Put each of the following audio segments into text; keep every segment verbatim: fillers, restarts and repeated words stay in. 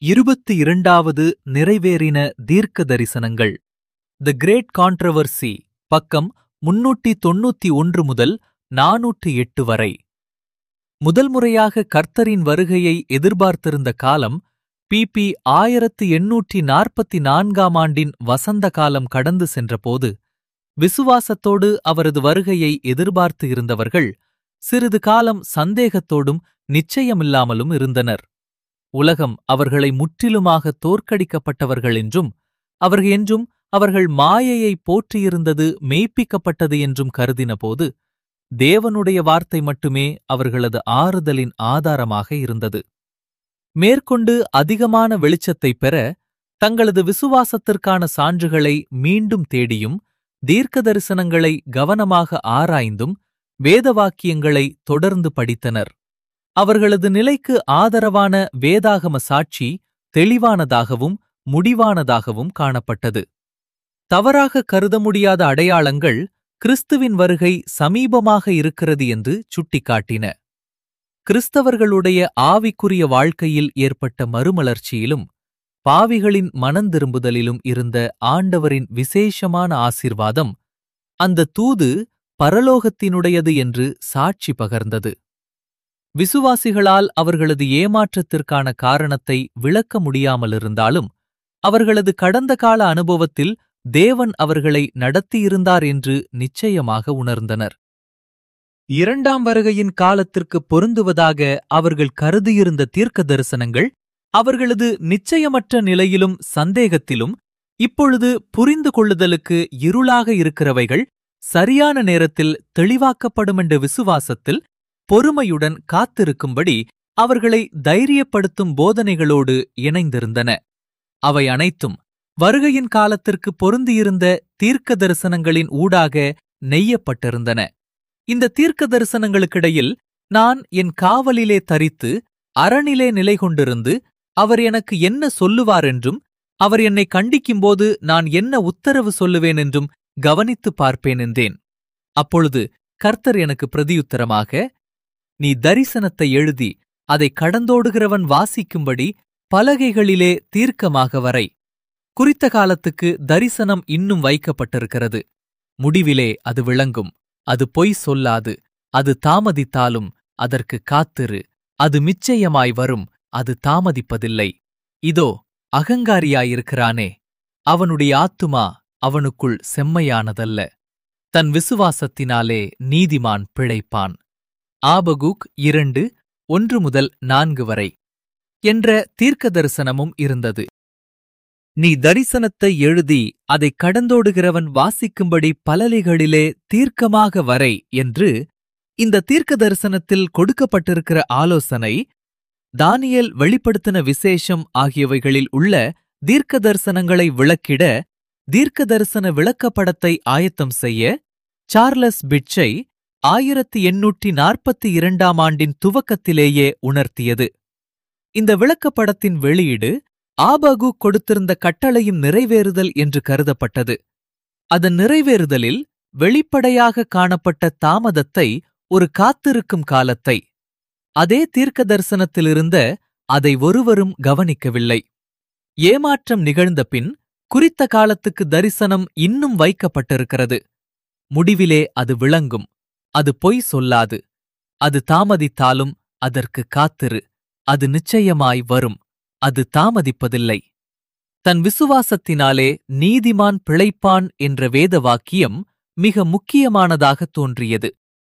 இருபத்தி இரண்டாவது நிறைவேறின தீர்க்க தரிசனங்கள். தி கிரேட் கான்ட்ரவர்சி, பக்கம் முன்னூற்றி தொன்னூற்றி ஒன்று முதல் நாநூற்று எட்டு வரை. முதல் முறையாக கர்த்தரின் வருகையை எதிர்பார்த்திருந்த காலம் பிபி ஆயிரத்து எண்ணூற்றி நாற்பத்தி நான்காம் ஆண்டின் வசந்த காலம் கடந்து சென்றபோது, விசுவாசத்தோடு அவரது வருகையை எதிர்பார்த்து இருந்தவர்கள் சிறிது காலம் சந்தேகத்தோடும் நிச்சயமில்லாமலும் இருந்தனர். உலகம் அவர்களை முற்றிலுமாக தோற்கடிக்கப்பட்டவர்கள் என்றும், அவர்கள் என்றும் அவர்கள் மாயையை போற்றியிருந்தது மெய்ப்பிக்கப்பட்டது என்றும் கருதினபோது, தேவனுடைய வார்த்தை மட்டுமே அவர்களது ஆறுதலின் ஆதாரமாக இருந்தது. மேற்கொண்டு அதிகமான வெளிச்சத்தைப் பெற தங்களது விசுவாசத்திற்கான சான்றுகளை மீண்டும் தேடியும், தீர்க்க தரிசனங்களை கவனமாக ஆராய்ந்தும், வேதவாக்கியங்களை தொடர்ந்து படித்தனர். அவர்களது நிலைக்கு ஆதரவான வேதாகம சாட்சி தெளிவானதாகவும் முடிவானதாகவும் காணப்பட்டது. தவறாக கருத முடியாத அடையாளங்கள் கிறிஸ்துவின் வருகை சமீபமாக இருக்கிறது என்று சுட்டிக்காட்டின. கிறிஸ்தவர்களுடைய ஆவிக்குரிய வாழ்க்கையில் ஏற்பட்ட மறுமலர்ச்சியிலும் பாவிகளின் மனந்திரும்புதலிலும் இருந்த ஆண்டவரின் விசேஷமான ஆசீர்வாதம் அந்த தூது பரலோகத்தினுடையது என்று சாட்சி பகர்ந்தது. விசுவாசிகளால் அவர்களது ஏமாற்றத்திற்கான காரணத்தை விளக்க முடியாமலிருந்தாலும், அவர்களது கடந்த கால அனுபவத்தில் தேவன் அவர்களை நடத்தியிருந்தார் என்று நிச்சயமாக உணர்ந்தனர். இரண்டாம் வருகையின் காலத்திற்கு பொருந்துவதாக அவர்கள் கருதியிருந்த தீர்க்க தரிசனங்கள் அவர்களது நிச்சயமற்ற நிலையிலும் சந்தேகத்திலும் இப்பொழுது புரிந்து கொள்ளுதலுக்கு இருளாக இருக்கிறவைகள் சரியான நேரத்தில் தெளிவாக்கப்படுமென்ற விசுவாசத்தில் பொறுமையுடன் காத்திருக்கும்படி அவர்களை தைரியப்படுத்தும் போதனைகளோடு இணைந்திருந்தன. அவை அனைத்தும் வருகையின் காலத்திற்கு பொருந்தியிருந்த தீர்க்க தரிசனங்களின் ஊடாக நெய்யப்பட்டிருந்தன. இந்த தீர்க்க தரிசனங்களுக்கிடையில் நான் என் காவலிலே தரித்து அரணிலே நிலை கொண்டிருந்து அவர் எனக்கு என்ன சொல்லுவார் என்றும், அவர் என்னை கண்டிக்கும்போது நான் என்ன உத்தரவு சொல்லுவேன் என்றும் கவனித்துப் பார்ப்பேன் என்றேன். அப்பொழுது கர்த்தர் எனக்கு பிரதியுத்தரமாக, நீ தரிசனத்தை எழுதி அதை கடந்தோடுகிறவன் வாசிக்கும்படி பலகைகளிலே தீர்க்கமாக வரை. குறித்த காலத்துக்கு தரிசனம் இன்னும் வைக்கப்பட்டிருக்கிறது. முடிவிலே அது விளங்கும். அது பொய் சொல்லாது. அது தாமதித்தாலும் அதற்கு காத்திரு. அது நிச்சயமாய் வரும். அது தாமதிப்பதில்லை. இதோ அகங்காரியாயிருக்கிறானே, அவனுடைய ஆத்துமா அவனுக்குள் செம்மையானதல்ல. தன் விசுவாசத்தினாலே நீதிமான் பிழைப்பான். ஆபகுக் இரண்டு ஒன்று முதல் நான்கு வரை என்ற தீர்க்க தரிசனமும் இருந்தது. நீ தரிசனத்தை எழுதி அதை கடந்தோடுகிறவன் வாசிக்கும்படி பலகைகளிலே தீர்க்கமாக வரை என்று இந்த தீர்க்க தரிசனத்தில் கொடுக்கப்பட்டிருக்கிற ஆலோசனை, தானியேல் வெளிப்படுத்தின விசேஷம் ஆகியவைகளில் உள்ள தீர்க்க தரிசனங்களை விளக்கிட தீர்க்க தரிசன விளக்கப்படத்தை ஆயத்தம் செய்ய சார்லஸ் பிட்சை ஆயிரத்தி எண்ணூற்றி நாற்பத்தி இரண்டாம் ஆண்டின் துவக்கத்திலேயே உணர்த்தியது. இந்த விளக்கப்படத்தின் வெளியீடு ஆபகு கொடுத்திருந்த கட்டளையின் நிறைவேறுதல் என்று கருதப்பட்டது. அதன் நிறைவேறுதலில் வெளிப்படையாக காணப்பட்ட தாமதத்தை, ஒரு காத்திருக்கும் காலத்தை, அதே தீர்க்க தரிசனத்திலிருந்த அதை ஒருவரும் கவனிக்கவில்லை. ஏமாற்றம் நிகழ்ந்த பின் குறித்த காலத்துக்கு தரிசனம் இன்னும் வைக்கப்பட்டிருக்கிறது. முடிவிலே அது விளங்கும். அது பொய் சொல்லாது. அது தாமதித்தாலும் அதற்கு காத்திரு. அது நிச்சயமாய் வரும். அது தாமதிப்பதில்லை. தன் விசுவாசத்தினாலே நீதிமான் பிழைப்பான் என்ற வேத வாக்கியம் மிக முக்கியமானதாக தோன்றியது.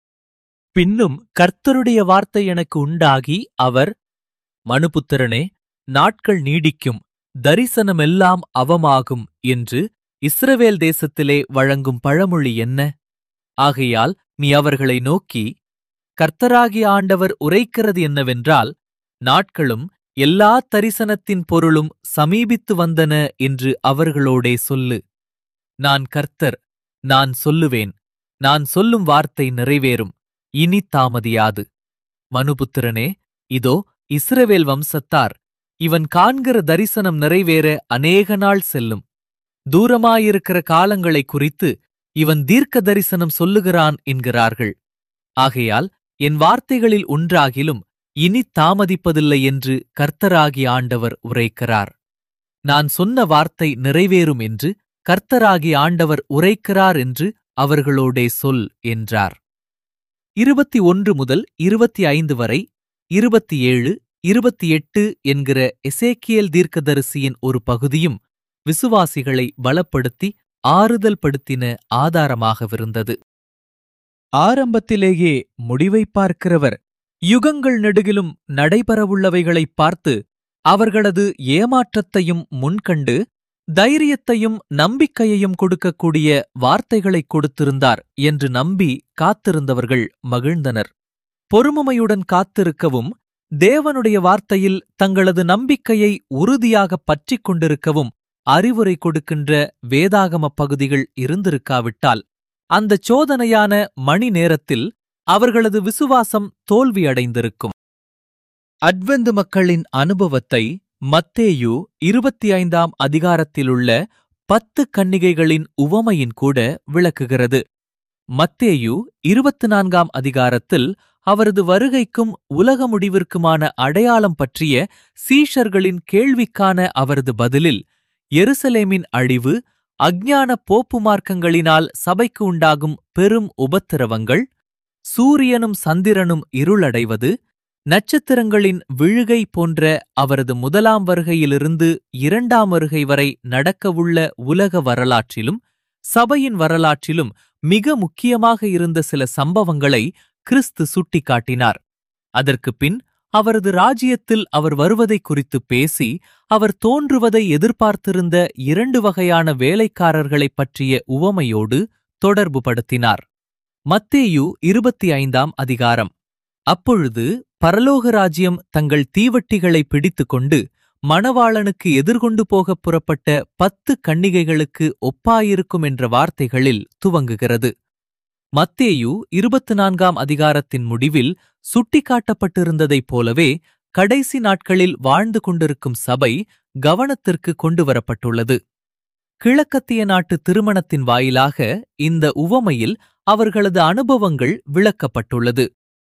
பின்னும் கர்த்தருடைய வார்த்தை எனக்கு உண்டாகி அவர், மனுபுத்திரனே, நாட்கள் நீடிக்கும், தரிசனமெல்லாம் அவமாகும் என்று இஸ்ரவேல் தேசத்திலே வழங்கும் பழமொழி என்ன? ஆகையால் நீ அவர்களை நோக்கி, கர்த்தராகிய ஆண்டவர் உரைக்கிறது என்னவென்றால், நாட்களும் எல்லா தரிசனத்தின் பொருளும் சமீபித்து வந்தன என்று அவர்களோடே சொல்லு. நான் கர்த்தர், நான் சொல்லுவேன். நான் சொல்லும் வார்த்தை நிறைவேறும். இனி தாமதியாது. மனுபுத்திரனே, இதோ இஸ்ரவேல் வம்சத்தார், இவன் காண்கிற தரிசனம் நிறைவேற அநேக நாள் செல்லும். தூரமாயிருக்கிற காலங்களை குறித்து இவன் தீர்க்க தரிசனம் சொல்லுகிறான் என்கிறார்கள். ஆகையால் என் வார்த்தைகளில் ஒன்றாகிலும் இனி தாமதிப்பதில்லை என்று கர்த்தராகிய ஆண்டவர் உரைக்கிறார். நான் சொன்ன வார்த்தை நிறைவேறும் என்று கர்த்தராகிய ஆண்டவர் உரைக்கிறார் என்று அவர்களோடே சொல் என்றார். இருபத்தி ஒன்று முதல் இருபத்தி ஐந்து வரை, இருபத்தி ஏழு, இருபத்தி எட்டு என்கிற எசேக்கியேல் தீர்க்கதரிசியின் ஒரு பகுதியும் விசுவாசிகளை பலப்படுத்தி ஆறுதல் படுத்தின ஆதாரமாகவிருந்தது. ஆரம்பத்திலேயே முடிவை பார்க்கிறவர் யுகங்கள் நெடுகிலும் நடைபெறவுள்ளவைகளைப் பார்த்து அவர்களது ஏமாற்றத்தையும் முன்கண்டு தைரியத்தையும் நம்பிக்கையையும் கொடுக்கக்கூடிய வார்த்தைகளைக் கொடுத்திருந்தார் என்று நம்பி காத்திருந்தவர்கள் மகிழ்ந்தனர். பொறுமையுடன் காத்திருக்கவும் தேவனுடைய வார்த்தையில் தங்களது நம்பிக்கையை உறுதியாகப் பற்றிக் கொண்டிருக்கவும் அறிவுரை கொடுக்கின்ற வேதாகம பகுதிகள் இருந்திருக்காவிட்டால் அந்தச் சோதனையான மணி நேரத்தில் அவர்களது விசுவாசம் தோல்வியடைந்திருக்கும். அட்வெந்து மக்களின் அனுபவத்தை மத்தேயு இருபத்தி ஐந்தாம் அதிகாரத்திலுள்ள பத்து கன்னிகைகளின் உவமையின் கூட விளக்குகிறது. மத்தேயு இருபத்து நான்காம் அதிகாரத்தில் அவரது வருகைக்கும் உலக முடிவிற்குமான அடையாளம் பற்றிய சீஷர்களின் கேள்விக்கான அவரது பதிலில் எருசலேமின் அழிவு, அஞ்ஞான போப்பு மார்க்கங்களினால் சபைக்கு உண்டாகும் பெரும் உபத்திரவங்கள், சூரியனும் சந்திரனும் இருளடைவது, நட்சத்திரங்களின் விழுகை போன்ற அவரது முதலாம் வருகையிலிருந்து இரண்டாம் வருகை வரை நடக்கவுள்ள உலக வரலாற்றிலும் சபையின் வரலாற்றிலும் மிக முக்கியமாக இருந்த சில சம்பவங்களை கிறிஸ்து சுட்டிக்காட்டினார். அதற்குப் பின் அவரது ராஜ்யத்தில் அவர் வருவதை குறித்து பேசி அவர் தோன்றுவதை எதிர்பார்த்திருந்த இரண்டு வகையான வேலைக்காரர்களைப் பற்றிய உவமையோடு தொடர்புபடுத்தினார். மத்தேயு இருபத்தி ஐந்தாம் அதிகாரம். அப்பொழுது பரலோக ராஜ்யம் தங்கள் தீவட்டிகளை பிடித்துக்கொண்டு மணவாளனுக்கு எதிர்கொண்டு போகப் புறப்பட்ட பத்து கன்னிகைகளுக்கு ஒப்பாயிருக்கும் என்ற வார்த்தைகளில் துவங்குகிறது. மத்தேயு இருபத்து நான்காம் அதிகாரத்தின் முடிவில் சுட்டிக்காட்டப்பட்டிருந்ததைப் போலவே கடைசி நாட்களில் வாழ்ந்து கொண்டிருக்கும் சபை கவனத்திற்கு கொண்டுவரப்பட்டுள்ளது. கிழக்கத்திய நாட்டு திருமணத்தின் வாயிலாக இந்த உவமையில் அவர்களது அனுபவங்கள் விளக்கப்பட்டுள்ளது.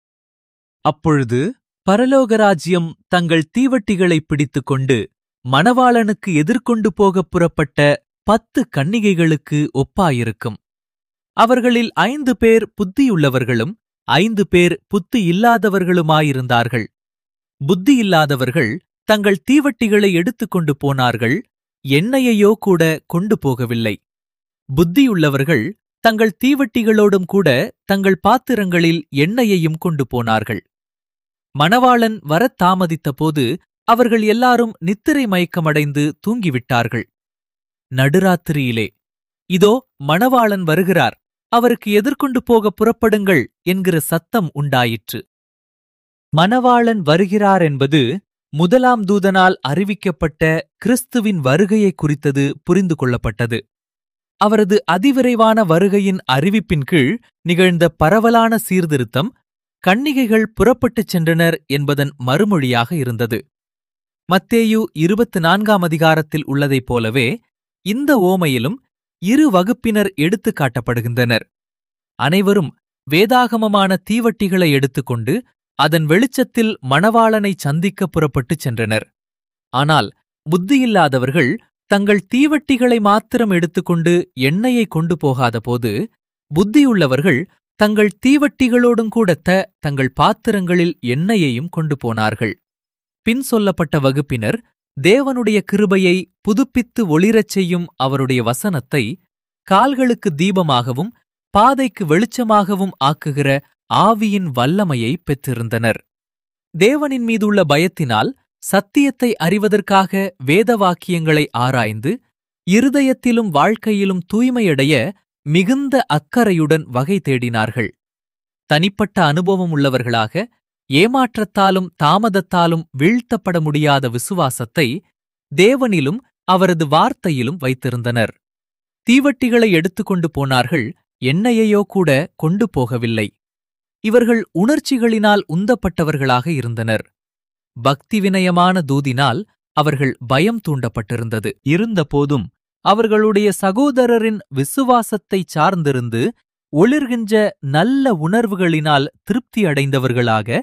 அப்பொழுது பரலோகராஜ்யம் தங்கள் தீவட்டிகளை பிடித்துக்கொண்டு மணவாளனுக்கு எதிர்கொண்டு போகப் புறப்பட்ட பத்து கன்னிகைகளுக்கு ஒப்பாயிருக்கும். அவர்களில் ஐந்து பேர் புத்தியுள்ளவர்களும் ஐந்து பேர் புத்தி இல்லாதவர்களுமாயிருந்தார்கள். புத்தியில்லாதவர்கள் தங்கள் தீவட்டிகளை எடுத்துக்கொண்டு போனார்கள், எண்ணெயையோ கூட கொண்டு போகவில்லை. புத்தியுள்ளவர்கள் தங்கள் தீவட்டிகளோடும் கூட தங்கள் பாத்திரங்களில் எண்ணெயையும் கொண்டு போனார்கள். மணவாளன் வரத் தாமதித்தபோது அவர்கள் எல்லாரும் நித்திரை மயக்கமடைந்து தூங்கிவிட்டார்கள். நடுராத்திரியிலே, இதோ மணவாளன் வருகிறார், அவருக்கு எதிர்கொண்டு போக புறப்படுங்கள் என்கிற சத்தம் உண்டாயிற்று. மணவாளன் வருகிறார் என்பது முதலாம் தூதனால் அறிவிக்கப்பட்ட கிறிஸ்துவின் வருகையை குறித்தது புரிந்து கொள்ளப்பட்டது. அவரது அதிவிரைவான வருகையின் அறிவிப்பின் கீழ் நிகழ்ந்த பரவலான சீர்திருத்தம் கன்னிகைகள் புறப்பட்டுச் சென்றனர் என்பதன் மறுமொழியாக இருந்தது. மத்தேயு இருபத்து நான்காம் அதிகாரத்தில் உள்ளதைப் போலவே இந்த ஓமையிலும் இரு வகுப்பினர் எடுத்துக் காட்டப்படுகின்றனர். அனைவரும் வேதாகமமான தீவட்டிகளை எடுத்துக்கொண்டு அதன் வெளிச்சத்தில் மணவாளனை சந்திக்க புறப்பட்டுச் சென்றனர். ஆனால் புத்தியில்லாதவர்கள் தங்கள் தீவட்டிகளை மாத்திரம் எடுத்துக்கொண்டு எண்ணெயை கொண்டு போகாதபோது, புத்தியுள்ளவர்கள் தங்கள் தீவட்டிகளோடும் கூடத்த தங்கள் பாத்திரங்களில் எண்ணெயையும் கொண்டு போனார்கள். பின் சொல்லப்பட்ட வகுப்பினர் தேவனுடைய கிருபையை புதுப்பித்து ஒளிரச் செய்யும் அவருடைய வசனத்தை கால்களுக்கு தீபமாகவும் பாதைக்கு வெளிச்சமாகவும் ஆக்குகிற ஆவியின் வல்லமையை பெற்றிருந்தனர். தேவனின் மீதுள்ள பயத்தினால் சத்தியத்தை அறிவதற்காக வேத வாக்கியங்களை ஆராய்ந்து இருதயத்திலும் வாழ்க்கையிலும் தூய்மையடைய மிகுந்த அக்கறையுடன் வகை தேடினார்கள். தனிப்பட்ட அனுபவம் உள்ளவர்களாக ஏமாற்றத்தாலும் தாமதத்தாலும் வீழ்த்தப்பட முடியாத விசுவாசத்தை தேவனிலும் அவரது வார்த்தையிலும் வைத்திருந்தனர். தீவட்டிகளை எடுத்துக்கொண்டு போனார்கள், எண்ணெயையோ கூட கொண்டு போகவில்லை. இவர்கள் உணர்ச்சிகளினால் உந்தப்பட்டவர்களாக இருந்தனர். பக்தி வினயமான தூதினால் அவர்கள் பயம் தூண்டப்பட்டிருந்தது. இருந்தபோதும் அவர்களுடைய சகோதரரின் விசுவாசத்தை சார்ந்திருந்து ஒளிர்கின்ற நல்ல உணர்வுகளினால் திருப்தி அடைந்தவர்களாக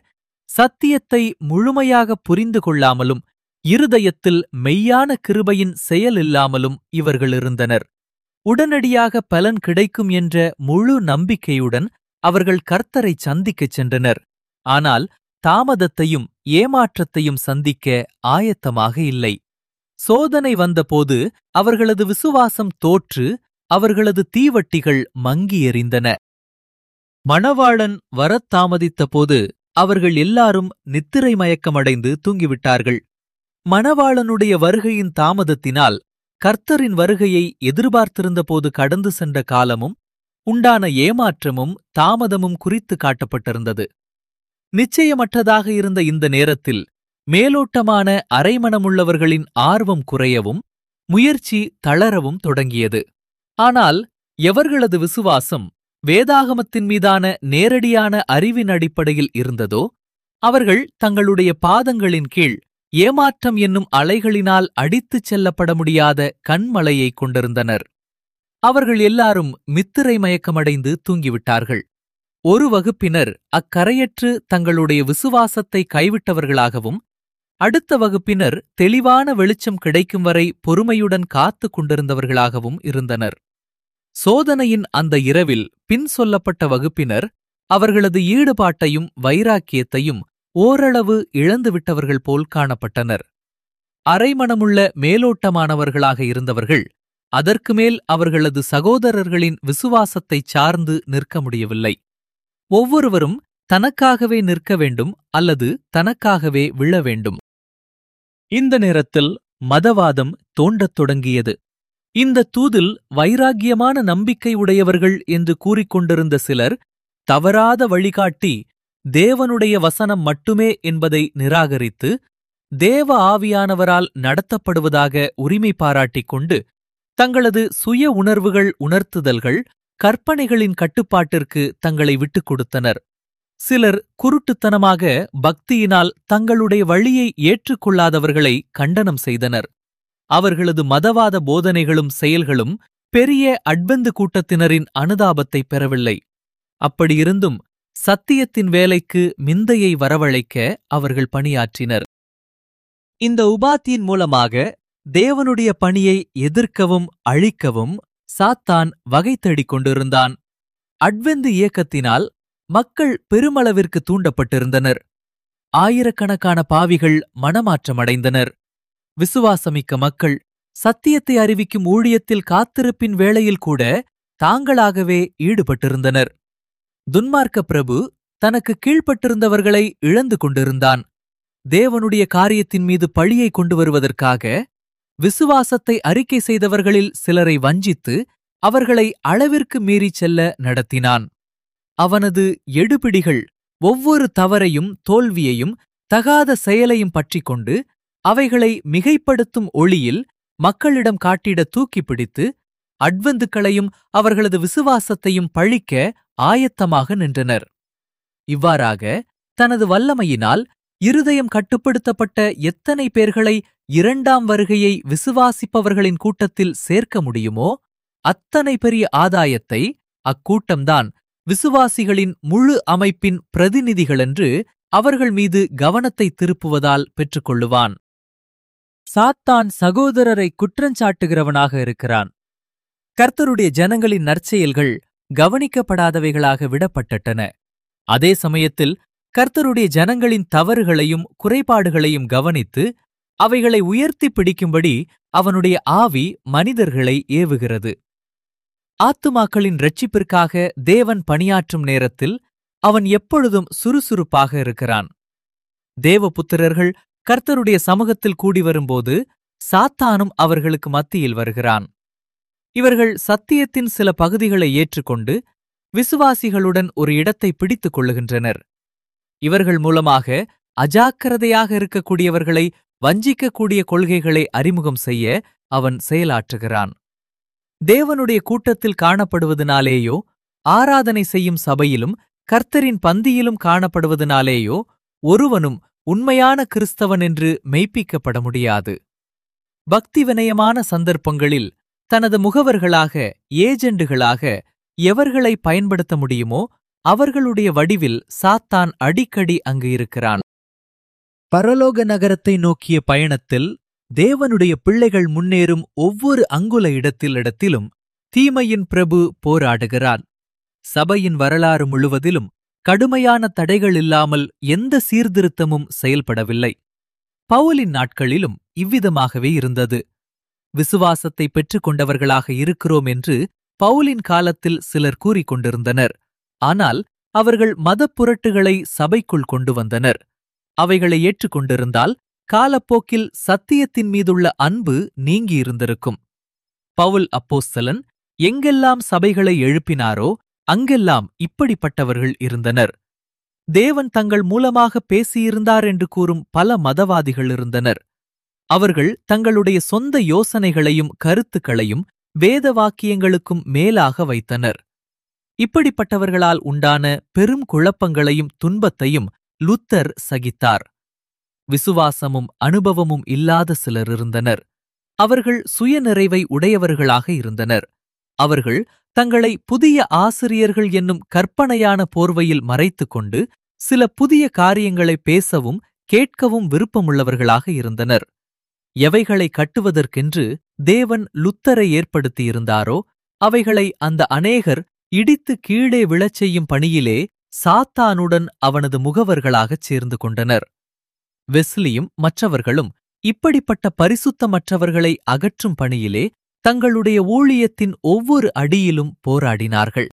சத்தியத்தை முழுமையாக புரிந்து கொள்ளாமலும் இருதயத்தில் மெய்யான கிருபையின் செயல் இல்லாமலும் இவர்கள் இருந்தனர். உடனடியாக பலன் கிடைக்கும் என்ற முழு நம்பிக்கையுடன் அவர்கள் கர்த்தரை சந்திக்கச் சென்றனர். ஆனால் தாமதத்தையும் ஏமாற்றத்தையும் சந்திக்க ஆயத்தமாக இல்லை. சோதனை வந்தபோது அவர்களது விசுவாசம் தோற்று அவர்களது தீவட்டிகள் மங்கி எரிந்தன. மணவாளன் வரத் தாமதித்தபோது அவர்கள் எல்லாரும் நித்திரை மயக்கமடைந்து தூங்கிவிட்டார்கள். மணவாளனுடைய வருகையின் தாமதத்தினால் கர்த்தரின் வருகையை எதிர்பார்த்திருந்தபோது கடந்து சென்ற காலமும் உண்டான ஏமாற்றமும் தாமதமும் குறித்து காட்டப்பட்டிருந்தது. நிச்சயமற்றதாக இருந்த இந்த நேரத்தில் மேலோட்டமான அரைமனமுள்ளவர்களின் ஆர்வம் குறையவும் முயற்சி தளரவும் தொடங்கியது. ஆனால் எவர்களது விசுவாசம் வேதாகமத்தின் மீதான நேரடியான அறிவின் அடிப்படையில் இருந்ததோ அவர்கள் தங்களுடைய பாதங்களின் கீழ் ஏமாற்றம் என்னும் அலைகளினால் அடித்துச் செல்லப்பட முடியாத கண்மலையைக் கொண்டிருந்தனர். அவர்கள் எல்லாரும் மித்திரை மயக்கமடைந்து தூங்கிவிட்டார்கள். ஒரு வகுப்பினர் அக்கரையற்று தங்களுடைய விசுவாசத்தை கைவிட்டவர்களாகவும், அடுத்த வகுப்பினர் தெளிவான வெளிச்சம் கிடைக்கும் வரை பொறுமையுடன் காத்துக் கொண்டிருந்தவர்களாகவும் இருந்தனர். சோதனையின் அந்த இரவில் பின் சொல்லப்பட்ட வகுப்பினர் அவர்களது ஈடுபாட்டையும் வைராக்கியத்தையும் ஓரளவு இழந்துவிட்டவர்கள் போல் காணப்பட்டனர். அரைமனமுள்ள மேலோட்டமானவர்களாக இருந்தவர்கள் அதற்கு மேல் அவர்களது சகோதரர்களின் விசுவாசத்தை சார்ந்து நிற்க முடியவில்லை. ஒவ்வொருவரும் தனக்காகவே நிற்க வேண்டும் அல்லது தனக்காகவே விழ வேண்டும். இந்த நேரத்தில் மதவாதம் தோண்டத் தொடங்கியது. இந்த தூதில் வைராக்கியமான நம்பிக்கை உடையவர்கள் என்று கூறிக்கொண்டிருந்த சிலர் தவறாத வழிகாட்டி தேவனுடைய வசனம் மட்டுமே என்பதை நிராகரித்து தேவ ஆவியானவரால் நடத்தப்படுவதாக உரிமை பாராட்டிக் கொண்டு தங்களது சுய உணர்வுகள் உணர்த்துதல்கள் கற்பனைகளின் கட்டுப்பாட்டிற்கு தங்களை விட்டுக் கொடுத்தனர். சிலர் குருட்டுத்தனமாக பக்தியினால் தங்களுடைய வழியை ஏற்றுக்கொள்ளாதவர்களை கண்டனம் செய்தனர். அவர்களது மதவாத போதனைகளும் செயல்களும் பெரிய அட்வெந்து கூட்டத்தினரின் அனுதாபத்தை பெறவில்லை. அப்படியிருந்தும் சத்தியத்தின் வேலைக்கு மிந்தையை வரவழைக்க அவர்கள் பணியாற்றினர். இந்த உபாத்தியின் மூலமாக தேவனுடைய பணியை எதிர்க்கவும் அழிக்கவும் சாத்தான் வகை தேடிக் கொண்டிருந்தான். அட்வெந்து இயக்கத்தினால் மக்கள் பெருமளவிற்கு தூண்டப்பட்டிருந்தனர். ஆயிரக்கணக்கான பாவிகள் மனமாற்றமடைந்தனர். விசுவாசமிக்க மக்கள் சத்தியத்தை அறிவிக்கும் ஊழியத்தில் காத்திருப்பின் வேளையில் கூட தாங்களாகவே ஈடுபட்டிருந்தனர். துன்மார்க்க பிரபு தனக்கு கீழ்ப்பட்டிருந்தவர்களை இழந்து கொண்டிருந்தான். தேவனுடைய காரியத்தின் மீது பழியை கொண்டு வருவதற்காக விசுவாசத்தை அறிக்கை செய்தவர்களில் சிலரை வஞ்சித்து அவர்களை அளவிற்கு மீறிச் செல்ல நடத்தினான். அவனது எடுபிடிகள் ஒவ்வொரு தவறையும் தோல்வியையும் தகாத செயலையும் பற்றிக் கொண்டு அவைகளை மிகைப்படுத்தும் ஒளியில் மக்களிடம் காட்டிட தூக்கிப் பிடித்து அட்வந்துக்களையும் அவர்களது விசுவாசத்தையும் பழிக்க ஆயத்தமாக நின்றனர். இவ்வாறாக தனது வல்லமையினால் இருதயம் கட்டுப்படுத்தப்பட்ட எத்தனை பேர்களை இரண்டாம் வருகையை விசுவாசிப்பவர்களின் கூட்டத்தில் சேர்க்க முடியுமோ அத்தனை பெரிய ஆதாயத்தை அக்கூட்டம்தான் விசுவாசிகளின் முழு அமைப்பின் பிரதிநிதிகளென்று அவர்கள் மீது கவனத்தை திருப்புவதால் பெற்றுக்கொள்ளுவான். சாத்தான் சகோதரரை குற்றஞ்சாட்டுகிறவனாக இருக்கிறான். கர்த்தருடைய ஜனங்களின் நற்செயல்கள் கவனிக்கப்படாதவைகளாக விடப்பட்டன. அதே சமயத்தில் கர்த்தருடைய ஜனங்களின் தவறுகளையும் குறைபாடுகளையும் கவனித்து அவைகளை உயர்த்தி பிடிக்கும்படி அவனுடைய ஆவி மனிதர்களை ஏவுகிறது. ஆத்துமாக்களின் இரட்சிப்பிற்காக தேவன் பணியாற்றும் நேரத்தில் அவன் எப்பொழுதும் சுறுசுறுப்பாக இருக்கிறான். தேவபுத்திரர்கள் கர்த்தருடைய சமூகத்தில் கூடி வரும்போது சாத்தானும் அவர்களுக்கு மத்தியில் வருகிறான். இவர்கள் சத்தியத்தின் சில பகுதிகளை ஏற்றுக்கொண்டு விசுவாசிகளுடன் ஒரு இடத்தை பிடித்துக் கொள்ளுகின்றனர். இவர்கள் மூலமாக அஜாக்கிரதையாக இருக்கக்கூடியவர்களை வஞ்சிக்கக்கூடிய கொள்கைகளை அறிமுகம் செய்ய அவன் செயலாற்றுகிறான். தேவனுடைய கூட்டத்தில் காணப்படுவதனாலேயோ ஆராதனை செய்யும் சபையிலும் கர்த்தரின் பந்தியிலும் காணப்படுவதனாலேயோ ஒருவனும் உண்மையான கிறிஸ்தவன் என்று மெய்ப்பிக்கப்பட முடியாது. பக்தி வினயமான சந்தர்ப்பங்களில் தனது முகவர்களாக ஏஜெண்டுகளாக எவர்களை பயன்படுத்த முடியுமோ அவர்களுடைய வடிவில் சாத்தான் அடிக்கடி அங்கு இருக்கிறான். பரலோக நகரத்தை நோக்கிய பயணத்தில் தேவனுடைய பிள்ளைகள் முன்னேறும் ஒவ்வொரு அங்குல இடத்தில் இடத்திலும் தீமையின் பிரபு போராடுகிறான். சபையின் வரலாறு முழுவதிலும் கடுமையான தடைகள் இல்லாமல் எந்த சீர்திருத்தமும் செயல்படவில்லை. பவுலின் நாட்களிலும் இவ்விதமாகவே இருந்தது. விசுவாசத்தை பெற்றுக் கொண்டவர்களாக இருக்கிறோம் என்று பவுலின் காலத்தில் சிலர் கூறிக்கொண்டிருந்தனர். ஆனால் அவர்கள் மதப் புரட்டுகளை சபைக்குள் கொண்டு வந்தனர். அவைகளை ஏற்றுக்கொண்டிருந்தால் காலப்போக்கில் சத்தியத்தின் மீதுள்ள அன்பு நீங்கியிருந்திருக்கும். பவுல் அப்போஸ்தலன் எங்கெல்லாம் சபைகளை எழுப்பினாரோ அங்கெல்லாம் இப்படிப்பட்டவர்கள் இருந்தனர். தேவன் தங்கள் மூலமாக பேசியிருந்தார் என்று கூறும் பல மதவாதிகள் இருந்தனர். அவர்கள் தங்களுடைய சொந்த யோசனைகளையும் கருத்துக்களையும் வேத வாக்கியங்களுக்கும் மேலாக வைத்தனர். இப்படிப்பட்டவர்களால் உண்டான பெரும் குழப்பங்களையும் துன்பத்தையும் லுத்தர் சகித்தார். விசுவாசமும் அனுபவமும் இல்லாத சிலர் இருந்தனர். அவர்கள் சுயநிறைவை உடையவர்களாக இருந்தனர். அவர்கள் தங்களை புதிய ஆசிரியர்கள் என்னும் கற்பனையான போர்வையில் மறைத்துக் கொண்டு சில புதிய காரியங்களை பேசவும் கேட்கவும் விருப்பமுள்ளவர்களாக இருந்தனர். எவைகளை கட்டுவதற்கென்று தேவன் லுத்தரை ஏற்படுத்தியிருந்தாரோ அவைகளை அந்த அநேகர் இடித்து கீழே விழச் செய்யும் பணியிலே சாத்தானுடன் அவனது முகவர்களாகச் சேர்ந்து கொண்டனர். வெஸ்லியும் மற்றவர்களும் இப்படிப்பட்ட பரிசுத்தமற்றவர்களை அகற்றும் பணியிலே தங்களுடைய ஊழியத்தின் ஒவ்வொரு அடியிலும் போராடினார்கள்.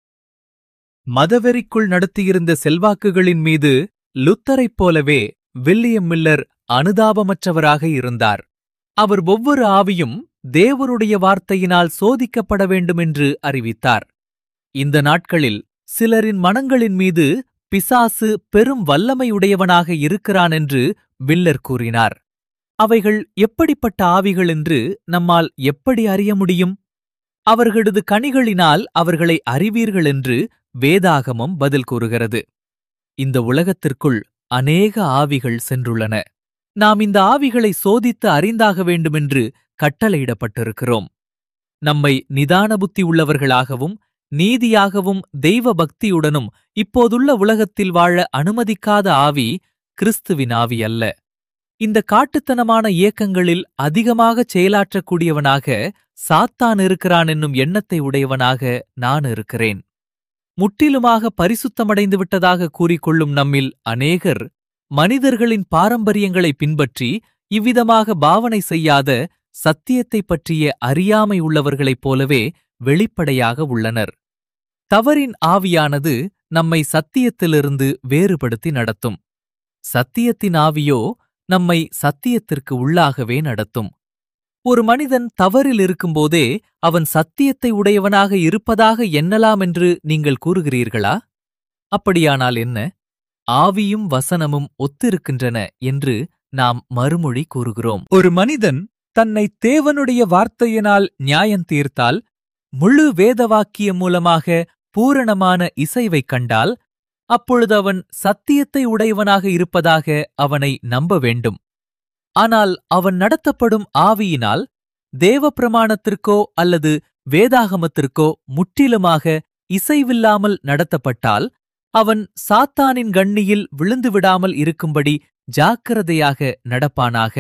மதவெறிக்குள் நடத்தியிருந்த செல்வாக்குகளின் மீது லுத்தரைப் போலவே வில்லியம் மில்லர் அனுதாபமற்றவராக இருந்தார். அவர் ஒவ்வொரு ஆவியும் தேவருடைய வார்த்தையினால் சோதிக்கப்பட வேண்டுமென்று அறிவித்தார். இந்த நாட்களில் சிலரின் மனங்களின் மீது பிசாசு பெரும் வல்லமையுடையவனாக இருக்கிறான் என்று வில்லர் கூறினார். அவைகள் எப்படிப்பட்ட ஆவிகள் என்று நம்மால் எப்படி அறிய முடியும்? அவர்களது கனிகளினால் அவர்களை அறிவீர்கள் என்று வேதாகமம் பதில் கூறுகிறது. இந்த உலகத்திற்குள் அநேக ஆவிகள் சென்றுள்ளன. நாம் இந்த ஆவிகளை சோதித்து அறிந்தாக வேண்டுமென்று கட்டளையிடப்பட்டிருக்கிறோம். நம்மை நிதான புத்தி உள்ளவர்களாகவும் நீதியாகவும் தெய்வ பக்தியுடனும் இப்போதுள்ள உலகத்தில் வாழ அனுமதிக்காத ஆவி கிறிஸ்துவின் ஆவி அல்ல. இந்த காட்டுத்தனமான இயக்கங்களில் அதிகமாகச் செயலாற்றக்கூடியவனாக சாத்தான் இருக்கிறான் என்னும் எண்ணத்தை உடையவனாக நான் இருக்கிறேன். முற்றிலுமாக பரிசுத்தமடைந்து விட்டதாக கூறிக்கொள்ளும் நம்மில் அநேகர் மனிதர்களின் பாரம்பரியங்களை பின்பற்றி இவ்விதமாக பாவனை செய்யாத சத்தியத்தைப் பற்றிய அறியாமை உள்ளவர்களைப் போலவே வெளிப்படையாக உள்ளனர். தவறின் ஆவியானது நம்மை சத்தியத்திலிருந்து வேறுபடுத்தி நடத்தும். சத்தியத்தின் ஆவியோ நம்மை சத்தியத்திற்கு உள்ளாகவே நடத்தும். ஒரு மனிதன் தவறில் இருக்கும்போதே அவன் சத்தியத்தை உடையவனாக இருப்பதாக எண்ணலாம் என்று நீங்கள் கூறுகிறீர்களா? அப்படியானால் என்ன? ஆவியும் வசனமும் ஒத்திருக்கின்றன என்று நாம் மறுமொழி கூறுகிறோம். ஒரு மனிதன் தன்னை தேவனுடைய வார்த்தையினால் நியாயம் தீர்த்தால், முழு வேதவாக்கியம் மூலமாக பூரணமான இசைவைக் கண்டால், அப்பொழுது அவன் சத்தியத்தை உடையவனாக இருப்பதாக அவனை நம்ப வேண்டும். ஆனால் அவன் நடத்தப்படும் ஆவியினால் தேவ பிரமாணத்திற்கோ அல்லது வேதாகமத்திற்கோ முற்றிலுமாக இசைவில்லாமல் நடத்தப்பட்டால், அவன் சாத்தானின் கண்ணியில் விழுந்துவிடாமல் இருக்கும்படி ஜாக்கிரதையாக நடப்பானாக.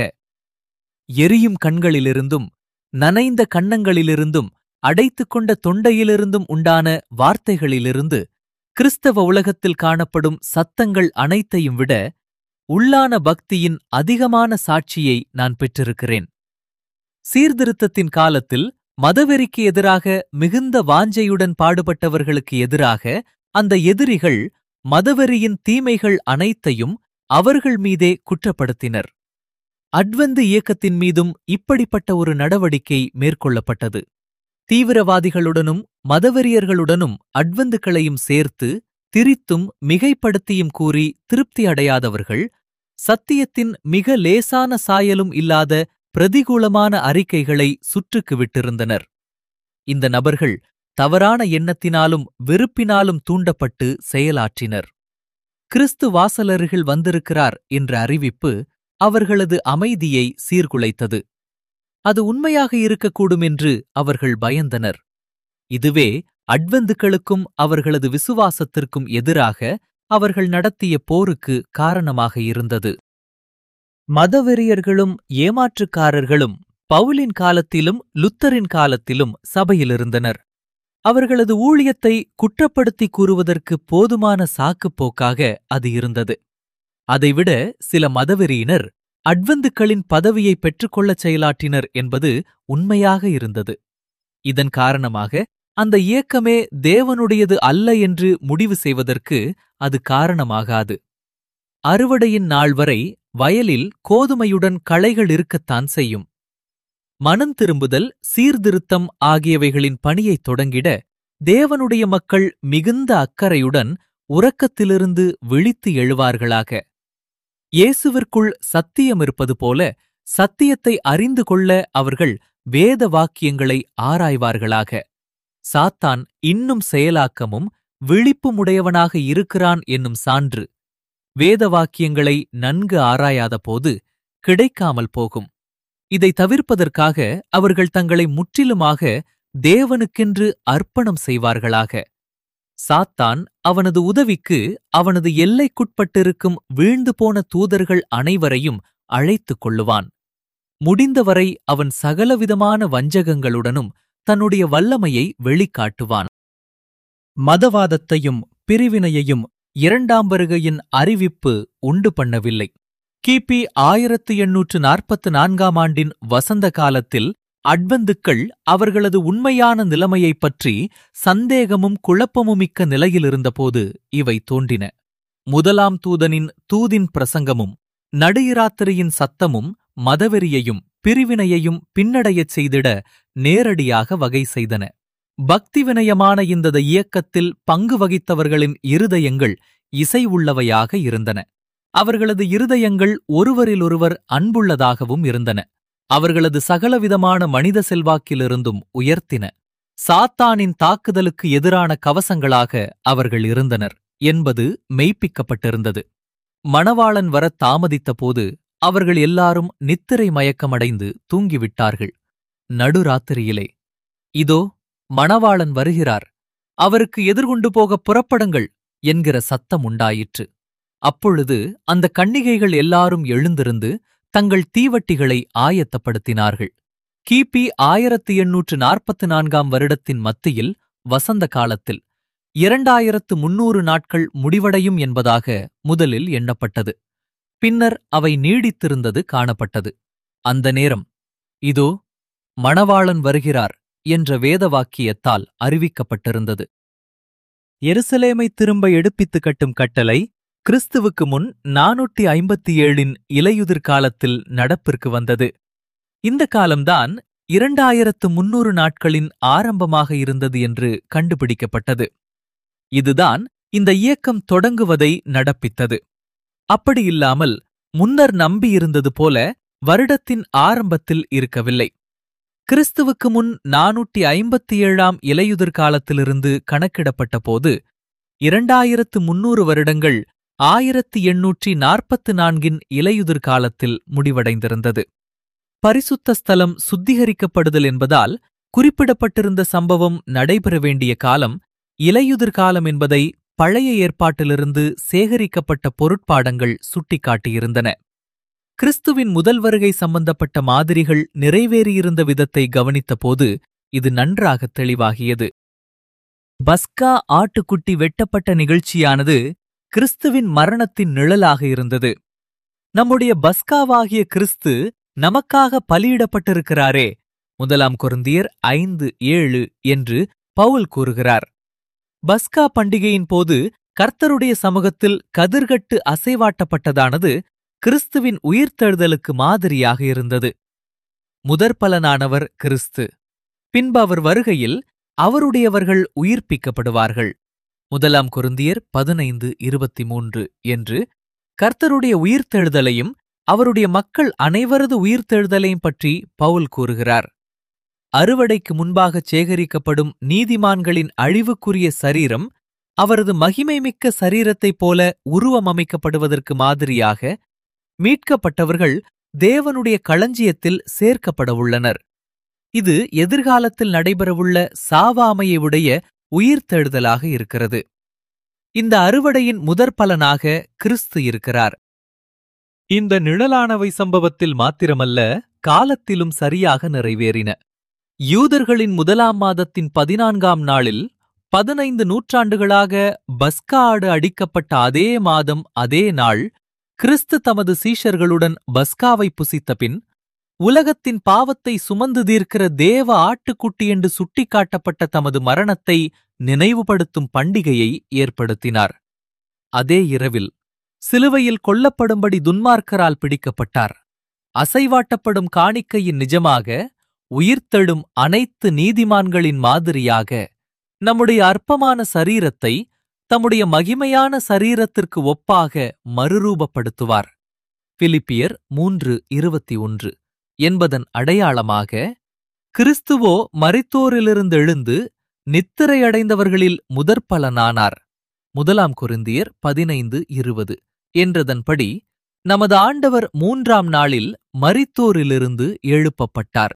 எரியும் கண்களிலிருந்தும் நனைந்த கன்னங்களிலிருந்தும் அடைத்துக்கொண்ட தொண்டையிலிருந்தும் உண்டான வார்த்தைகளிலிருந்து கிறிஸ்தவ உலகத்தில் காணப்படும் சத்தங்கள் அனைத்தையும் விட உள்ளான பக்தியின் அதிகமான சாட்சியை நான் பெற்றிருக்கிறேன். சீர்திருத்தத்தின் காலத்தில் மதவெறிக்கு எதிராக மிகுந்த வாஞ்சையுடன் பாடுபட்டவர்களுக்கு எதிராக அந்த எதிரிகள் மதவெறியின் தீமைகள் அனைத்தையும் அவர்கள் மீதே குற்றப்படுத்தினர். அட்வெந்து இயக்கத்தின் மீதும் இப்படிப்பட்ட ஒரு நடவடிக்கை மேற்கொள்ளப்பட்டது. தீவிரவாதிகளுடனும் மதவெறியர்களுடனும் அட்வெந்துக்களையும் சேர்த்து திரித்தும் மிகைப்படுத்தியும் கூறி திருப்தி அடையாதவர்கள் சத்தியத்தின் மிக லேசான சாயலும் இல்லாத பிரதிகூலமான அறிக்கைகளை சுற்றுக்கு விட்டிருந்தனர். இந்த நபர்கள் தவறான எண்ணத்தினாலும் வெறுப்பினாலும் தூண்டப்பட்டு செயலாற்றினர். கிறிஸ்து வாசலருகில் வந்திருக்கிறார் என்ற அறிவிப்பு அவர்களது அமைதியை சீர்குலைத்தது. அது உண்மையாக இருக்கக்கூடும் என்று அவர்கள் பயந்தனர். இதுவே அட்வெந்துக்களுக்கும் அவர்களது விசுவாசத்திற்கும் எதிராக அவர்கள் நடத்திய போருக்கு காரணமாக இருந்தது. மதவெறியர்களும் ஏமாற்றுக்காரர்களும் பவுலின் காலத்திலும் லுத்தரின் காலத்திலும் சபையிலிருந்தனர். அவர்களது ஊழியத்தை குற்றப்படுத்தி கூறுவதற்கு போதுமான சாக்குப்போக்காக அது இருந்தது. அதைவிட சில மதவெறியினர் அட்வெந்துக்களின் பதவியை பெற்றுக்கொள்ளச் செயலாற்றினர் என்பது உண்மையாக இருந்தது. இதன் காரணமாக அந்த இயக்கமே தேவனுடையது அல்ல என்று முடிவு செய்வதற்கு அது காரணமாகாது. அறுவடையின் நாள் வரை வயலில் கோதுமையுடன் களைகள் இருக்கத்தான் செய்யும். மனம் திரும்புதல், சீர்திருத்தம் ஆகியவைகளின் பணியைத் தொடங்கிட தேவனுடைய மக்கள் மிகுந்த அக்கறையுடன் உறக்கத்திலிருந்து விழித்து எழுவார்களாக. இயேசுவிற்குள் சத்தியம் இருப்பது போல சத்தியத்தை அறிந்து கொள்ள அவர்கள் வேத வாக்கியங்களை ஆராய்வார்களாக. சாத்தான் இன்னும் செயலாக்கமும் விழிப்புமுடையவனாக இருக்கிறான் என்னும் சான்று வேத வாக்கியங்களை நன்கு ஆராயாத போது கிடைக்காமல் போகும். இதை தவிர்ப்பதற்காக அவர்கள் தங்களை முற்றிலுமாக தேவனுக்கென்று அர்ப்பணம் செய்வார்களாக. சாத்தான் அவனது உதவிக்கு அவனது எல்லைக்குட்பட்டிருக்கும் வீழ்ந்து போன தூதர்கள் அனைவரையும் அழைத்துக் கொள்ளுவான். முடிந்தவரை அவன் சகலவிதமான வஞ்சகங்களுடனும் தன்னுடைய வல்லமையை வெளிக்காட்டுவான். மதவாதத்தையும் பிரிவினையையும் இரண்டாம் வருகையின் அறிவிப்பு உண்டு பண்ணவில்லை. கிபி ஆயிரத்து எண்ணூற்று நாற்பத்து நான்காம் ஆண்டின் வசந்த காலத்தில் அட்வெந்துக்கள் அவர்களது உண்மையான நிலைமையைப் பற்றி சந்தேகமும் குழப்பமுமிக்க நிலையிலிருந்தபோது இவை தோன்றின. முதலாம் தூதனின் தூதின் பிரசங்கமும் நடுஇராத்திரியின் சத்தமும் மதவெறியையும் பிரிவினையையும் பின்னடையச் செய்திட நேரடியாக வகை செய்தன. பக்தி வினயமான இந்த இயக்கத்தில் பங்கு வகித்தவர்களின் இருதயங்கள் இசை உள்ளவையாக இருந்தன. அவர்களது இருதயங்கள் ஒருவரிலொருவர் அன்புள்ளதாகவும் இருந்தன. அவர்களது சகலவிதமான மனித செல்வாக்கிலிருந்தும் உயர்த்தின. சாத்தானின் தாக்குதலுக்கு எதிரான கவசங்களாக அவர்கள் இருந்தனர் என்பது மெய்ப்பிக்கப்பட்டிருந்தது. மணவாளன் வரத் தாமதித்த போது அவர்கள் எல்லாரும் நித்திரை மயக்கமடைந்து தூங்கிவிட்டார்கள். நடுராத்திரியிலே, இதோ மணவாளன் வருகிறார், அவருக்கு எதிர்கொண்டு போகப் புறப்படுங்கள் என்கிற சத்தம் உண்டாயிற்று. அப்பொழுது அந்த கன்னிகைகள் எல்லாரும் எழுந்திருந்து தங்கள் தீவட்டிகளை ஆயத்தப்படுத்தினார்கள். கிபி ஆயிரத்து எண்ணூற்று நாற்பத்து நான்காம் வருடத்தின் மத்தியில் வசந்த காலத்தில் இரண்டாயிரத்து முன்னூறு நாட்கள் முடிவடையும் என்பதாக முதலில் எண்ணப்பட்டது. பின்னர் அவை நீடித்திருந்தது காணப்பட்டது. அந்த நேரம், இதோ மணவாளன் வருகிறார் என்ற வேத வாக்கியத்தால் அறிவிக்கப்பட்டிருந்தது. எருசலேமை திரும்ப எடுப்பித்து கட்டும் கட்டளை கிறிஸ்துவுக்கு முன் நானூற்றி ஐம்பத்தி ஏழின் இலையுதிர் காலத்தில் நடப்பிற்கு வந்தது. இந்த காலம்தான் இரண்டாயிரத்து முன்னூறு நாட்களின் ஆரம்பமாக இருந்தது என்று கண்டுபிடிக்கப்பட்டது. இதுதான் இந்த இயக்கம் தொடங்குவதை நடப்பித்தது. அப்படியில்லாமல் முன்னர் நம்பியிருந்தது போல வருடத்தின் ஆரம்பத்தில் இருக்கவில்லை. கிறிஸ்துவுக்கு முன் நானூற்றி ஐம்பத்தி ஏழாம் இலையுதிர் காலத்திலிருந்து கணக்கிடப்பட்ட போது இரண்டாயிரத்து முன்னூறு வருடங்கள் ஆயிரத்தி எண்ணூற்றி நாற்பத்து நான்கின் இலையுதிர் காலத்தில் முடிவடைந்திருந்தது. பரிசுத்த ஸ்தலம் சுத்திகரிக்கப்படுதல் என்பதால் குறிப்பிடப்பட்டிருந்த சம்பவம் நடைபெற வேண்டிய காலம் இலையுதிர் காலம் என்பதை பழைய ஏற்பாட்டிலிருந்து சேகரிக்கப்பட்ட பொருட்பாடங்கள் சுட்டிக்காட்டியிருந்தன. கிறிஸ்துவின் முதல் வருகை சம்பந்தப்பட்ட மாதிரிகள் நிறைவேறியிருந்த விதத்தை கவனித்தபோது இது நன்றாக தெளிவாகியது. பஸ்கா ஆட்டுக்குட்டி வெட்டப்பட்ட நிகழ்ச்சியானது கிறிஸ்துவின் மரணத்தின் நிழலாக இருந்தது. நம்முடைய பஸ்காவாகிய கிறிஸ்து நமக்காக பலியிடப்பட்டிருக்கிறாரே, முதலாம் கொரிந்தியர் ஐந்து ஏழு என்று பவுல் கூறுகிறார். பஸ்கா பண்டிகையின் போது கர்த்தருடைய சமூகத்தில் கதிர்கட்டு அசைவாட்டப்பட்டதானது கிறிஸ்துவின் உயிர்த்தெழுதலுக்கு மாதிரியாக இருந்தது. முதற்பலனானவர் கிறிஸ்து. பின்பு அவர் வருகையில் அவருடையவர்கள் உயிர்ப்பிக்கப்படுவார்கள். முதலாம் கொரிந்தியர் பதினைந்து இருபத்தி மூன்று என்று கர்த்தருடைய உயிர்த்தெழுதலையும் அவருடைய மக்கள் அனைவரது உயிர்த்தெழுதலையும் பற்றி பவுல் கூறுகிறார். அறுவடைக்கு முன்பாகச் சேகரிக்கப்படும் நீதிமான்களின் அழிவுக்குரிய சரீரம் அவரது மகிமைமிக்க சரீரத்தைப் போல உருவமமைக்கப்படுவதற்கு மாதிரியாக மீட்கப்பட்டவர்கள் தேவனுடைய களஞ்சியத்தில் சேர்க்கப்படவுள்ளனர். இது எதிர்காலத்தில் நடைபெறவுள்ள சாவாமையை உடைய உயிர்த்தெழுதலாக இருக்கிறது. இந்த அறுவடையின் முதற் பலனாக கிறிஸ்து இருக்கிறார். இந்த நிழலானவை சம்பவத்தில் மாத்திரமல்ல, காலத்திலும் சரியாக நிறைவேறின. யூதர்களின் முதலாம் மாதத்தின் பதினான்காம் நாளில் பதினைந்து நூற்றாண்டுகளாக பஸ்கா ஆடு அடிக்கப்பட்ட அதே மாதம் அதே நாள் கிறிஸ்து தமது சீஷர்களுடன் பஸ்காவை புசித்தபின் உலகத்தின் பாவத்தை சுமந்து தீர்க்கிற தேவ ஆட்டுக்குட்டி என்று சுட்டிக்காட்டப்பட்ட தமது மரணத்தை நினைவுபடுத்தும் பண்டிகையை ஏற்படுத்தினார். அதே இரவில் சிலுவையில் கொல்லப்படும்படி துன்மார்க்கரால் பிடிக்கப்பட்டார். அசைவாட்டப்படும் காணிக்கையின் நிஜமாக, உயிர்த்தெழும் அனைத்து நீதிமான்களின் மாதிரியாக நம்முடைய அற்பமான சரீரத்தை தம்முடைய மகிமையான சரீரத்திற்கு ஒப்பாக மறுரூபப்படுத்துவார். பிலிப்பியர் மூன்று இருபத்தி ஒன்று என்பதன் அடையாளமாக, கிறிஸ்துவோ மரித்தோரிலிருந்து எழுந்து நித்திரையடைந்தவர்களில் முதற்பலனானார். முதலாம் கொரிந்தியர் பதினைந்து இருபது என்றதன்படி நமது ஆண்டவர் மூன்றாம் நாளில் மரித்தோரிலிருந்து எழுப்பப்பட்டார்.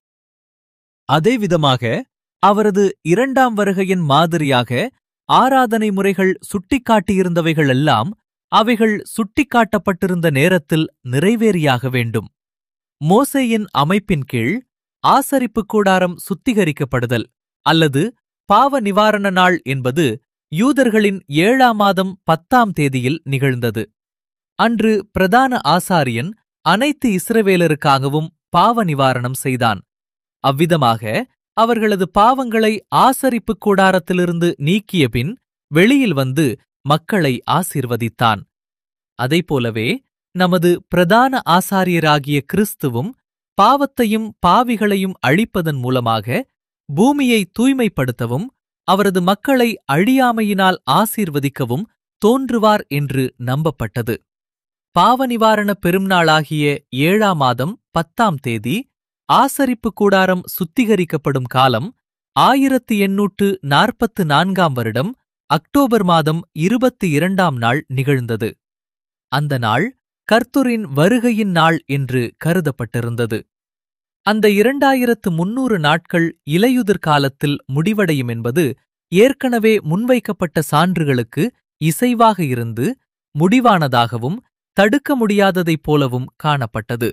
அதேவிதமாக அவரது இரண்டாம் வருகையின் மாதிரியாக ஆராதனை முறைகள் சுட்டிக்காட்டியிருந்தவைகளெல்லாம் அவைகள் சுட்டிக்காட்டப்பட்டிருந்த நேரத்தில் நிறைவேறியாக வேண்டும். மோசேயின் அமைப்பின் கீழ் ஆசரிப்புக் கூடாரம் சுத்திகரிக்கப்படுதல் அல்லது பாவ நிவாரண நாள் என்பது யூதர்களின் ஏழாம் மாதம் பத்தாம் தேதியில் நிகழ்ந்தது. அன்று பிரதான ஆசாரியன் அனைத்து இஸ்ரவேலருக்காகவும் பாவ நிவாரணம் செய்தான். அவ்விதமாக அவர்களது பாவங்களை ஆசரிப்புக் கூடாரத்திலிருந்து நீக்கியபின் வெளியில் வந்து மக்களை ஆசீர்வதித்தான். அதைப்போலவே நமது பிரதான ஆசாரியராகிய கிறிஸ்துவும் பாவத்தையும் பாவிகளையும் அழிப்பதன் மூலமாக பூமியை தூய்மைப்படுத்தவும் அவரது மக்களை அழியாமையினால் ஆசீர்வதிக்கவும் தோன்றுவார் என்று நம்பப்பட்டது. பாவநிவாரண பெரும்நாளாகிய ஏழாம் மாதம் பத்தாம் தேதி ஆசரிப்பு கூடாரம் சுத்திகரிக்கப்படும் காலம் ஆயிரத்து எண்ணூற்று நாற்பத்து நான்காம் வருடம் அக்டோபர் மாதம் இருபத்தி இரண்டாம் நாள் நிகழ்ந்தது. அந்த நாள் கர்த்தரின் வருகையின் நாள் என்று கருதப்பட்டிருந்தது. அந்த இரண்டாயிரத்து முன்னூறு நாட்கள் இலையுதிர் காலத்தில் முடிவடையும் என்பது ஏற்கனவே முன்வைக்கப்பட்ட சான்றுகளுக்கு இசைவாக இருந்து முடிவானதாகவும் தடுக்க முடியாததைப் போலவும் காணப்பட்டது.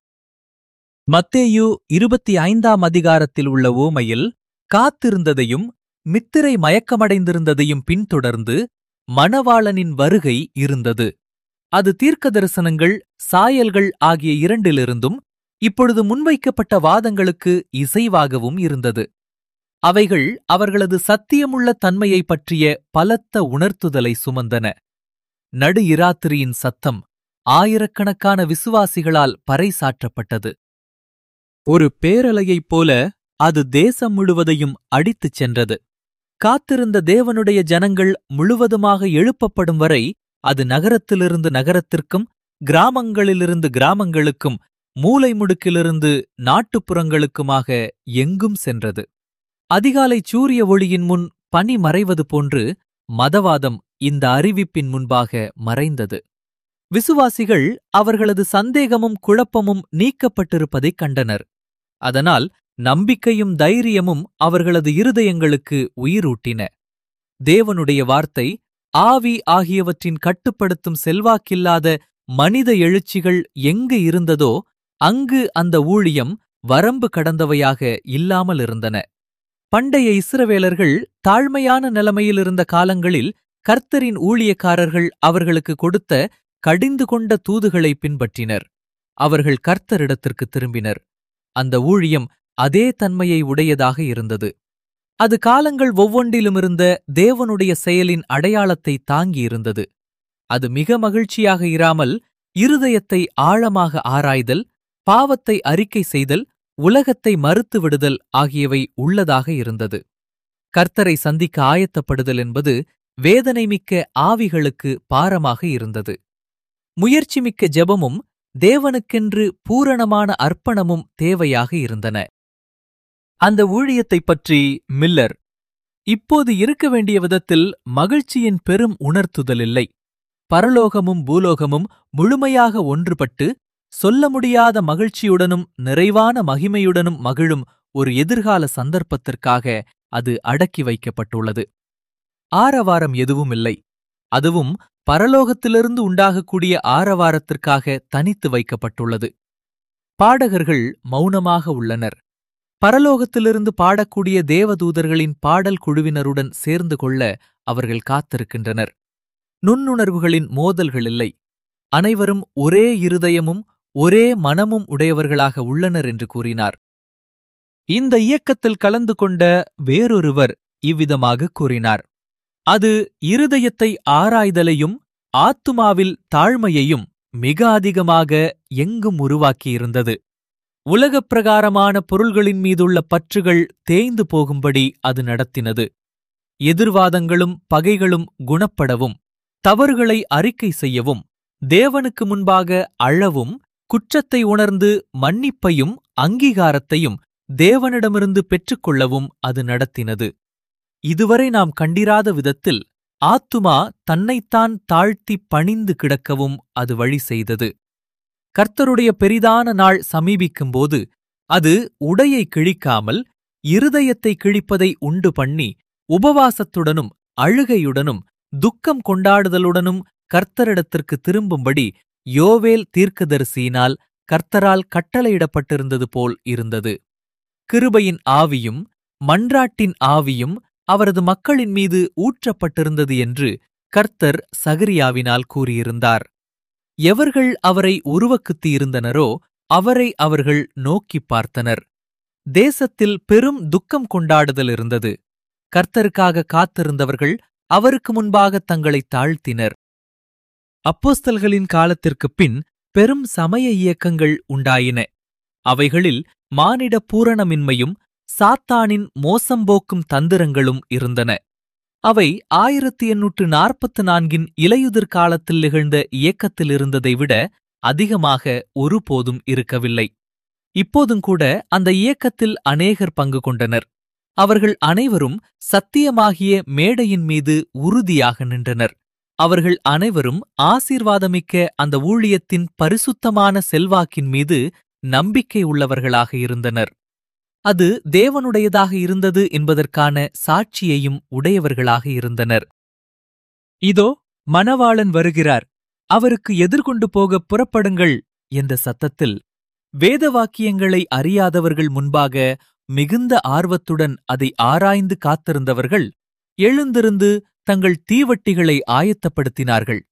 மத்தேயு இருபத்தி ஐந்தாம் அதிகாரத்தில் உள்ள ஓமையில் காத்திருந்ததையும் மித்திரை மயக்கமடைந்திருந்ததையும் பின்தொடர்ந்து மணவாளனின் வருகை இருந்தது. அது தீர்க்க தரிசனங்கள், சாயல்கள் ஆகிய இரண்டிலிருந்தும் இப்பொழுது முன்வைக்கப்பட்ட வாதங்களுக்கு இசைவாகவும் இருந்தது. அவைகள் அவர்களது சத்தியமுள்ள தன்மையைப் பற்றிய பலத்த உணர்த்துதலை சுமந்தன. நடு இராத்திரியின் சத்தம் ஆயிரக்கணக்கான விசுவாசிகளால் பறைசாற்றப்பட்டது. ஒரு பேரலையைப் போல அது தேசம் முழுவதையும் அடித்துச் சென்றது. காத்திருந்த தேவனுடைய ஜனங்கள் முழுவதுமாக எழுப்பப்படும் வரை அது நகரத்திலிருந்து நகரத்திற்கும் கிராமங்களிலிருந்து கிராமங்களுக்கும் மூலை முடுக்கிலிருந்து நாட்டுப்புறங்களுக்குமாக எங்கும் சென்றது. அதிகாலை சூரிய ஒளியின் முன் பனி மறைவது போன்று மதவாதம் இந்த அறிவிப்பின் முன்பாக மறைந்தது. விசுவாசிகள் அவர்களது சந்தேகமும் குழப்பமும் நீக்கப்பட்டிருப்பதைக் கண்டனர். அதனால் நம்பிக்கையும் தைரியமும் அவர்களது இருதயங்களுக்கு உயிரூட்டின. தேவனுடைய வார்த்தை, ஆவி ஆகியவற்றின் கட்டுப்படுத்தும் செல்வாக்கில்லாத மனித எழுச்சிகள் எங்கு இருந்ததோ அங்கு அந்த ஊழியம் வரம்பு கடந்தவையாக இல்லாமல் இருந்தன. பண்டைய இஸ்ரவேலர்கள் தாழ்மையான நிலைமையிலிருந்த காலங்களில் கர்த்தரின் ஊழியக்காரர்கள் அவர்களுக்கு கொடுத்த கடிந்து கொண்ட தூதுகளை பின்பற்றினர். அவர்கள் கர்த்தரிடத்திற்கு திரும்பினர். அந்த ஊழியம் அதே தன்மையை உடையதாக இருந்தது. அது காலங்கள் ஒவ்வொன்றிலுமிருந்த தேவனுடைய செயலின் அடையாளத்தை தாங்கியிருந்தது. அது மிக மகிழ்ச்சியாக இராமல் இருதயத்தை ஆழமாக ஆராய்தல், பாவத்தை அறிக்கை செய்தல், உலகத்தை மறுத்து விடுதல் ஆகியவை உள்ளதாக இருந்தது. கர்த்தரை சந்திக்க ஆயத்தப்படுதல் என்பது வேதனைமிக்க ஆவிகளுக்கு பாரமாக இருந்தது. முயற்சிமிக்க ஜெபமும் தேவனுக்கென்று பூரணமான அர்ப்பணமும் தேவையாக இருந்தன. அந்த ஊழியத்தைப் பற்றி மில்லர், இப்போது இருக்க வேண்டிய விதத்தில் மகிழ்ச்சியின் பெரும் உணர்த்துதல் இல்லை. பரலோகமும் பூலோகமும் முழுமையாக ஒன்றுபட்டு சொல்ல முடியாத மகிழ்ச்சியுடனும் நிறைவான மகிமையுடனும் மகிழும் ஒரு எதிர்கால சந்தர்ப்பத்திற்காக அது அடக்கி வைக்கப்பட்டுள்ளது. ஆரவாரம் எதுவும் இல்லை. அதுவும் பரலோகத்திலிருந்து உண்டாகக்கூடிய ஆரவாரத்திற்காக தனித்து வைக்கப்பட்டுள்ளது. பாடகர்கள் மௌனமாக உள்ளனர். பரலோகத்திலிருந்து பாடக்கூடிய தேவதூதர்களின் பாடல் குழுவினருடன் சேர்ந்து கொள்ள அவர்கள் காத்திருக்கின்றனர். நுண்ணுணர்வுகளின் மோதல்கள் இல்லை. அனைவரும் ஒரே இருதயமும் ஒரே மனமும் உடையவர்களாக உள்ளனர் என்று கூறினார். இந்த இயக்கத்தில் கலந்து கொண்ட வேறொருவர் இவ்விதமாக கூறினார். அது இருதயத்தை ஆராய்தலையும் ஆத்துமாவில் தாழ்மையையும் மிக அதிகமாக எங்கும் உருவாக்கியிருந்தது. உலகப் பிரகாரமான பொருள்களின் மீதுள்ள பற்றுகள் தேய்ந்து போகும்படி அது நடத்தினது. எதிர்வாதங்களும் பகைகளும் குணப்படவும், தவறுகளை அறிக்கை செய்யவும், தேவனுக்கு முன்பாக அழவும், குற்றத்தை உணர்ந்து மன்னிப்பையும் அங்கீகாரத்தையும் தேவனிடமிருந்து பெற்றுக்கொள்ளவும் அது நடத்தினது. இதுவரை நாம் கண்டிராத விதத்தில் ஆத்துமா தன்னைத்தான் தாழ்த்தி பணிந்து கிடக்கவும் அது வழி செய்தது. கர்த்தருடைய பெரிதான நாள் சமீபிக்கும்போது அது உடையை கிழிக்காமல் இருதயத்தை கிழிப்பதை உண்டு பண்ணி உபவாசத்துடனும் அழுகையுடனும் துக்கம் கொண்டாடுதலுடனும் கர்த்தரிடத்திற்கு திரும்பும்படி யோவேல் தீர்க்கதரிசியினால் கர்த்தரால் கட்டளையிடப்பட்டிருந்தது போல் இருந்தது. கிருபையின் ஆவியும் மன்றாட்டின் ஆவியும் அவரது மக்களின் மீது ஊற்றப்பட்டிருந்தது என்று கர்த்தர் சகரியாவினால் கூறியிருந்தார். எவர்கள் அவரை உருவக்குத்தி இருந்தனரோ அவரை அவர்கள் நோக்கிப் பார்த்தனர். தேசத்தில் பெரும் துக்கம் கொண்டாடுதல் இருந்தது. கர்த்தருக்காக காத்திருந்தவர்கள் அவருக்கு முன்பாக தங்களை தாழ்த்தினர். அப்போஸ்தலர்களின் காலத்திற்குப் பின் பெரும் சமய இயக்கங்கள் உண்டாயின. அவைகளில் மானிட பூரணமின்மையும் சாத்தானின் மோசம்போக்கும் தந்திரங்களும் இருந்தன. அவை ஆயிரத்தி எண்ணூற்று நாற்பத்து நான்கின் இலையுதிர் காலத்தில் நிகழ்ந்த இயக்கத்தில் இருந்ததை விட அதிகமாக ஒருபோதும் இருக்கவில்லை. இப்போதுங்கூட அந்த இயக்கத்தில் அநேகர் பங்கு கொண்டனர். அவர்கள் அனைவரும் சத்தியமாகிய மேடையின் மீது உறுதியாக நின்றனர். அவர்கள் அனைவரும் ஆசீர்வாதமிக்க அந்த ஊழியத்தின் பரிசுத்தமான செல்வாக்கின் மீது நம்பிக்கை உள்ளவர்களாக இருந்தனர். அது தேவனுடையதாக இருந்தது என்பதற்கான சாட்சியையும் உடையவர்களாக இருந்தனர். இதோ மணவாளன் வருகிறார், அவருக்கு எதிர்கொண்டு போக புறப்படுங்கள் என்ற சத்தத்தில் வேதவாக்கியங்களை அறியாதவர்கள் முன்பாக மிகுந்த ஆர்வத்துடன் அதை ஆராய்ந்து காத்திருந்தவர்கள் எழுந்திருந்து தங்கள் தீவட்டிகளை ஆயத்தப்படுத்தினார்கள்.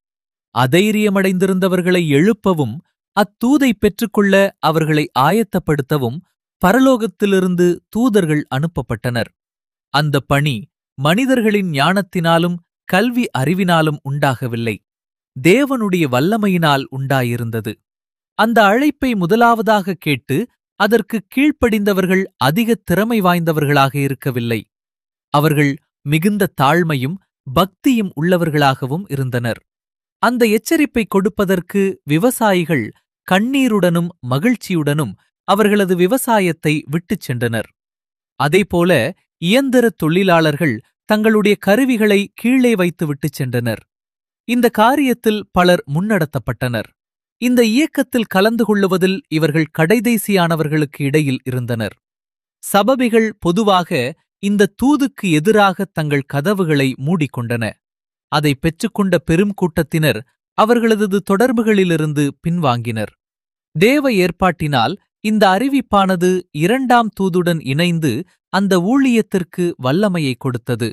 அதைரியமடைந்திருந்தவர்களை எழுப்பவும் அத்தூதை பெற்றுக்கொள்ள அவர்களை ஆயத்தப்படுத்தவும் பரலோகத்திலிருந்து தூதர்கள் அனுப்பப்பட்டனர். அந்த பணி மனிதர்களின் ஞானத்தினாலும் கல்வி அறிவினாலும் உண்டாகவில்லை, தேவனுடைய வல்லமையினால் உண்டாயிருந்தது. அந்த அழைப்பை முதலாவதாக கேட்டு அதற்கு கீழ்ப்படிந்தவர்கள் அதிக திறமை வாய்ந்தவர்களாக இருக்கவில்லை. அவர்கள் மிகுந்த தாழ்மையும் பக்தியும் உள்ளவர்களாகவும் இருந்தனர். அந்த எச்சரிப்பை கொடுப்பதற்கு விவசாயிகள் கண்ணீருடனும் மகிழ்ச்சியுடனும் அவர்களது விவசாயத்தை விட்டுச் சென்றனர். அதேபோல இயந்திரத் தொழிலாளர்கள் தங்களுடைய கருவிகளை கீழே வைத்து விட்டுச் சென்றனர். இந்த காரியத்தில் பலர் முன்னடத்தப்பட்டனர். இந்த இயக்கத்தில் கலந்து கொள்ளுவதில் இவர்கள் கடைதேசியானவர்களுக்கு இடையில் இருந்தனர். சபபிகள் பொதுவாக இந்த தூதுக்கு எதிராக தங்கள் கதவுகளை மூடிக்கொண்டன. அதை பெற்றுக்கொண்ட பெரும் கூட்டத்தினர் அவர்களது தொடர்புகளிலிருந்து பின்வாங்கினர். தேவ ஏற்பாட்டினால் இந்த அறிவிப்பானது இரண்டாம் தூதுடன் இணைந்து அந்த ஊழியத்திற்கு வல்லமையை கொடுத்தது.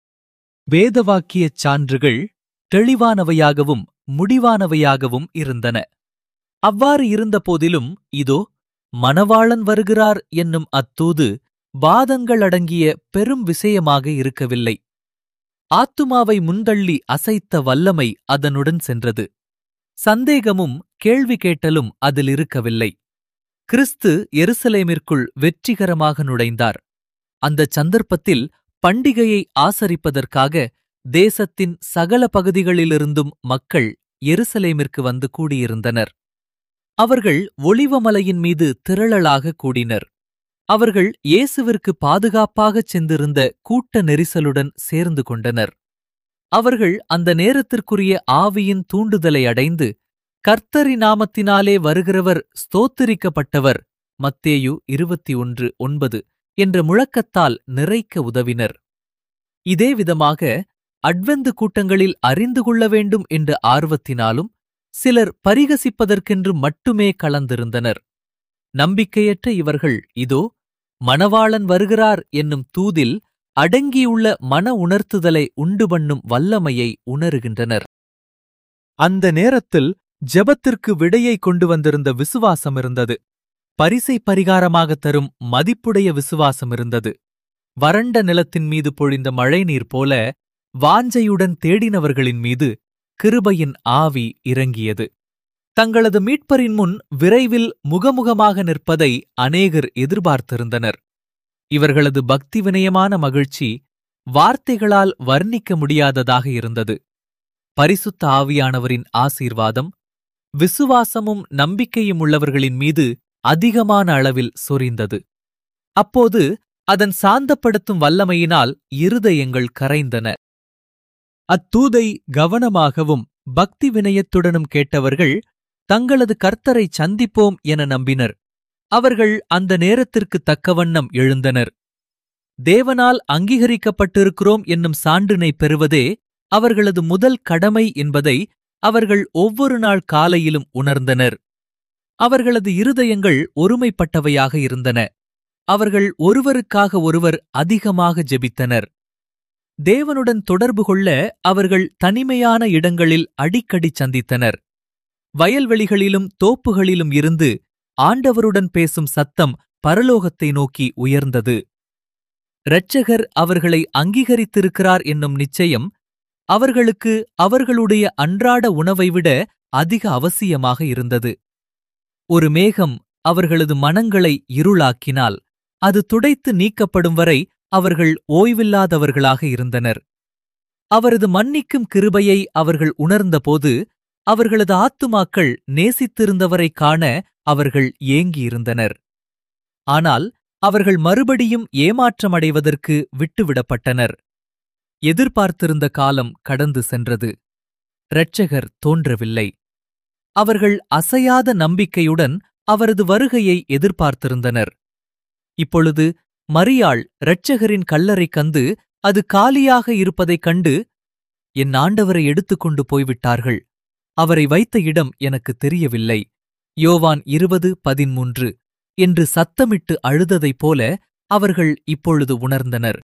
வேதவாக்கியச் சான்றுகள் தெளிவானவையாகவும் முடிவானவையாகவும் இருந்தன. அவ்வாறு இருந்தபோதிலும் இதோ மணவாளன் வருகிறார் என்னும் அத்தூது வாதங்கள் அடங்கிய பெரும் விஷயமாக இருக்கவில்லை. ஆத்துமாவை முந்தள்ளி அசைத்த வல்லமை அதனுடன் சென்றது. சந்தேகமும் கேள்வி கேட்டலும் அதில் இருக்கவில்லை. கிறிஸ்து எருசலேமிற்குள் வெற்றிகரமாக நுழைந்தார். அந்த சந்தர்ப்பத்தில் பண்டிகையை ஆசரிப்பதற்காக தேசத்தின் சகல பகுதிகளிலிருந்தும் மக்கள் எருசலேமிற்கு வந்து கூடியிருந்தனர். அவர்கள் ஒலிவமலையின் மீது திரளலாக கூடினர். அவர்கள் இயேசுவிற்கு பாதுகாப்பாகச் சென்றிருந்த கூட்ட நெரிசலுடன் சேர்ந்து கொண்டனர். அவர்கள் அந்த நேரத்திற்குரிய ஆவியின் தூண்டுதலை அடைந்து, கர்த்தரி நாமத்தினாலே வருகிறவர் ஸ்தோத்திரிக்கப்பட்டவர், மத்தேயு இருபத்தி ஒன்று ஒன்பது என்ற முழக்கத்தால் நிறைக்க உதவினர். இதே விதமாக அட்வெந்து கூட்டங்களில் அறிந்து கொள்ள வேண்டும் என்ற ஆர்வத்தினாலும் சிலர் பரிகசிப்பதற்கென்று மட்டுமே கலந்திருந்தனர். நம்பிக்கையற்ற இவர்கள் இதோ மணவாளன் வருகிறார் என்னும் தூதில் அடங்கியுள்ள மன உணர்த்துதலை உண்டு பண்ணும் வல்லமையை உணருகின்றனர். அந்த நேரத்தில் ஜெபத்திற்கு விடையை கொண்டு வந்திருந்த விசுவாசம் இருந்தது. பரிசை பரிகாரமாகத் தரும் மதிப்புடைய விசுவாசம் இருந்தது. வறண்ட நிலத்தின் மீது பொழிந்த மழைநீர் போல வாஞ்சையுடன் தேடினவர்களின் மீது கிருபையின் ஆவி இறங்கியது. தங்களது மீட்பரின் முன் விரைவில் முகமுகமாக நிற்பதை அநேகர் எதிர்பார்த்திருந்தனர். இவர்களது பக்தி வினயமான மகிழ்ச்சி வார்த்தைகளால் வர்ணிக்க முடியாததாக இருந்தது. பரிசுத்த ஆவியானவரின் ஆசீர்வாதம் விசுவாசமும் நம்பிக்கையும் உள்ளவர்களின் மீது அதிகமான அளவில் சொரிந்தது. அப்போது அதன் சாந்தப்படுத்தும் வல்லமையினால் இருதயங்கள் கரைந்தன. அத்தூதை கவனமாகவும் பக்தி வினயத்துடனும் கேட்டவர்கள் தங்களது கர்த்தரை சந்திப்போம் என நம்பினர். அவர்கள் அந்த நேரத்திற்கு தக்கவண்ணம் எழுந்தனர். தேவனால் அங்கீகரிக்கப்பட்டிருக்கிறோம் என்னும் சான்றினை பெறுவதே அவர்களது முதல் கடமை என்பதை அவர்கள் ஒவ்வொரு நாள் காலையிலும் உணர்ந்தனர். அவர்களது இருதயங்கள் ஒருமைப்பட்டவையாக இருந்தன. அவர்கள் ஒருவருக்காக ஒருவர் அதிகமாக ஜெபித்தனர். தேவனுடன் தொடர்பு கொள்ள அவர்கள் தனிமையான இடங்களில் அடிக்கடி சந்தித்தனர். வயல்வெளிகளிலும் தோப்புகளிலும் இருந்து ஆண்டவருடன் பேசும் சத்தம் பரலோகத்தை நோக்கி உயர்ந்தது. இரட்சகர் அவர்களை அங்கீகரித்திருக்கிறார் என்னும் நிச்சயம் அவர்களுக்கு அவர்களுடைய அன்றாட உணவை விட அதிக அவசியமாக இருந்தது. ஒரு மேகம் அவர்களது மனங்களை இருளாக்கினால் அது துடைத்து நீக்கப்படும் வரை அவர்கள் ஓய்வில்லாதவர்களாக இருந்தனர். அவரது மன்னிக்கும் கிருபையை அவர்கள் உணர்ந்தபோது அவர்களது ஆத்துமாக்கள் நேசித்திருந்தவரைக் காண அவர்கள் ஏங்கியிருந்தனர். ஆனால் அவர்கள் மறுபடியும் ஏமாற்றமடைவதற்கு விட்டுவிடப்பட்டனர். எதிர்பார்த்திருந்த காலம் கடந்து சென்றது. இரட்சகர் தோன்றவில்லை. அவர்கள் அசையாத நம்பிக்கையுடன் அவரது வருகையை எதிர்பார்த்திருந்தனர். இப்பொழுது மரியாள் இரட்சகரின் கல்லறை கண்டு அது காலியாக இருப்பதைக் கண்டு, என் ஆண்டவரை எடுத்துக்கொண்டு போய்விட்டார்கள், அவரை வைத்த இடம் எனக்கு தெரியவில்லை, யோவான் இருபது பதிமூன்று என்று சத்தமிட்டு அழுததைப் போல அவர்கள் இப்பொழுது உணர்ந்தனர்.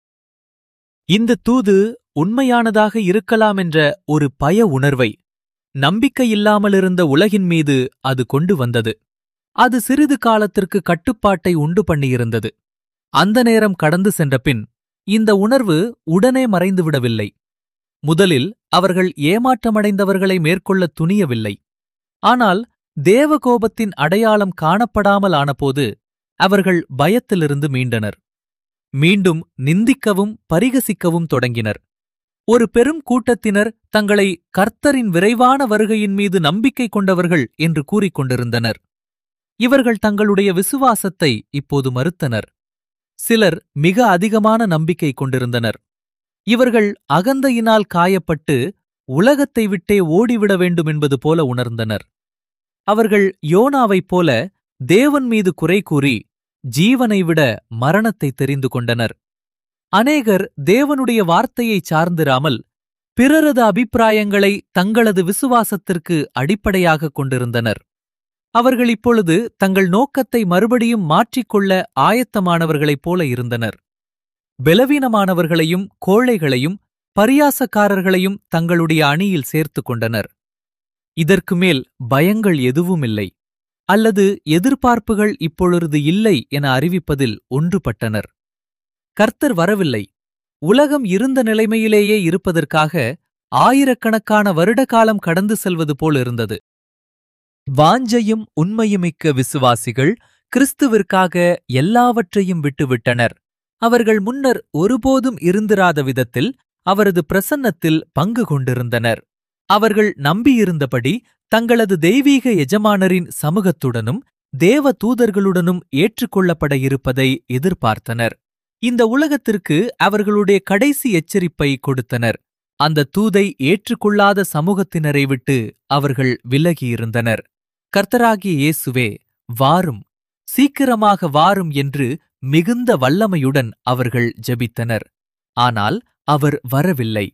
இந்த தூது உண்மையானதாக இருக்கலாம் என்ற ஒரு பய உணர்வை நம்பிக்கையில்லாமலிருந்த உலகின் மீது அது கொண்டு வந்தது. அது சிறிது காலத்திற்கு கட்டுப்பாட்டை உண்டு பண்ணியிருந்தது. அந்த நேரம் கடந்து சென்றபின் இந்த உணர்வு உடனே மறைந்துவிடவில்லை. முதலில் அவர்கள் ஏமாற்றமடைந்தவர்களை மேற்கொள்ளத் துணியவில்லை. ஆனால் தேவகோபத்தின் அடையாளம் காணப்படாமல் ஆனபோது அவர்கள் பயத்திலிருந்து மீண்டனர். மீண்டும் நிந்திக்கவும் பரிகசிக்கவும் தொடங்கினர். ஒரு பெரும் கூட்டத்தினர் தங்களை கர்த்தரின் விரைவான வருகையின் மீது நம்பிக்கை கொண்டவர்கள் என்று கூறிக்கொண்டிருந்தனர். இவர்கள் தங்களுடைய விசுவாசத்தை இப்போது மறுத்தனர். சிலர் மிக அதிகமான நம்பிக்கை கொண்டிருந்தனர். இவர்கள் அகந்தையினால் காயப்பட்டு உலகத்தை விட்டே ஓடிவிட வேண்டும் என்பது போல உணர்ந்தனர். அவர்கள் யோனாவைப் போல தேவன் மீது குறை கூறி ஜீவனை விட மரணத்தை தெரிந்து கொண்டனர். அநேகர் தேவனுடைய வார்த்தையை சார்ந்திராமல் பிறரது அபிப்பிராயங்களை தங்களது விசுவாசத்திற்கு அடிப்படையாகக் கொண்டிருந்தனர். அவர்கள் இப்பொழுது தங்கள் நோக்கத்தை மறுபடியும் மாற்றிக்கொள்ள ஆயத்தமானவர்களைப் போல இருந்தனர். பலவீனமானவர்களையும் கோழைகளையும் பரியாசக்காரர்களையும் தங்களுடைய அணியில் சேர்த்து கொண்டனர். இதற்கு மேல் பயங்கள் எதுவுமில்லை அல்லது எதிர்பார்ப்புகள் இப்பொழுது இல்லை என அறிவிப்பதில் ஒன்றுபட்டனர். கர்த்தர் வரவில்லை. உலகம் இருந்த நிலைமையிலேயே இருப்பதற்காக ஆயிரக்கணக்கான வருட காலம் கடந்து செல்வது போலிருந்தது. வாஞ்சையும் உண்மையுமிக்க விசுவாசிகள் கிறிஸ்துவிற்காக எல்லாவற்றையும் விட்டுவிட்டனர். அவர்கள் முன்னர் ஒருபோதும் இருந்திராத விதத்தில் அவரது பிரசன்னத்தில் பங்கு கொண்டிருந்தனர். அவர்கள் நம்பியிருந்தபடி தங்களது தெய்வீக எஜமானரின் சமூகத்துடனும் தேவ தூதர்களுடனும் ஏற்றுக்கொள்ளப்பட இருப்பதை எதிர்பார்த்தனர். இந்த உலகத்திற்கு அவர்களுடைய கடைசி எச்சரிப்பை கொடுத்தனர். அந்த தூதை ஏற்றுக்கொள்ளாத சமூகத்தினரை விட்டு அவர்கள் விலகியிருந்தனர். கர்த்தராகிய இயேசுவே, வாரும், சீக்கிரமாக வாரும் என்று மிகுந்த வல்லமையுடன் அவர்கள் ஜெபித்தனர். ஆனால் அவர் வரவில்லை.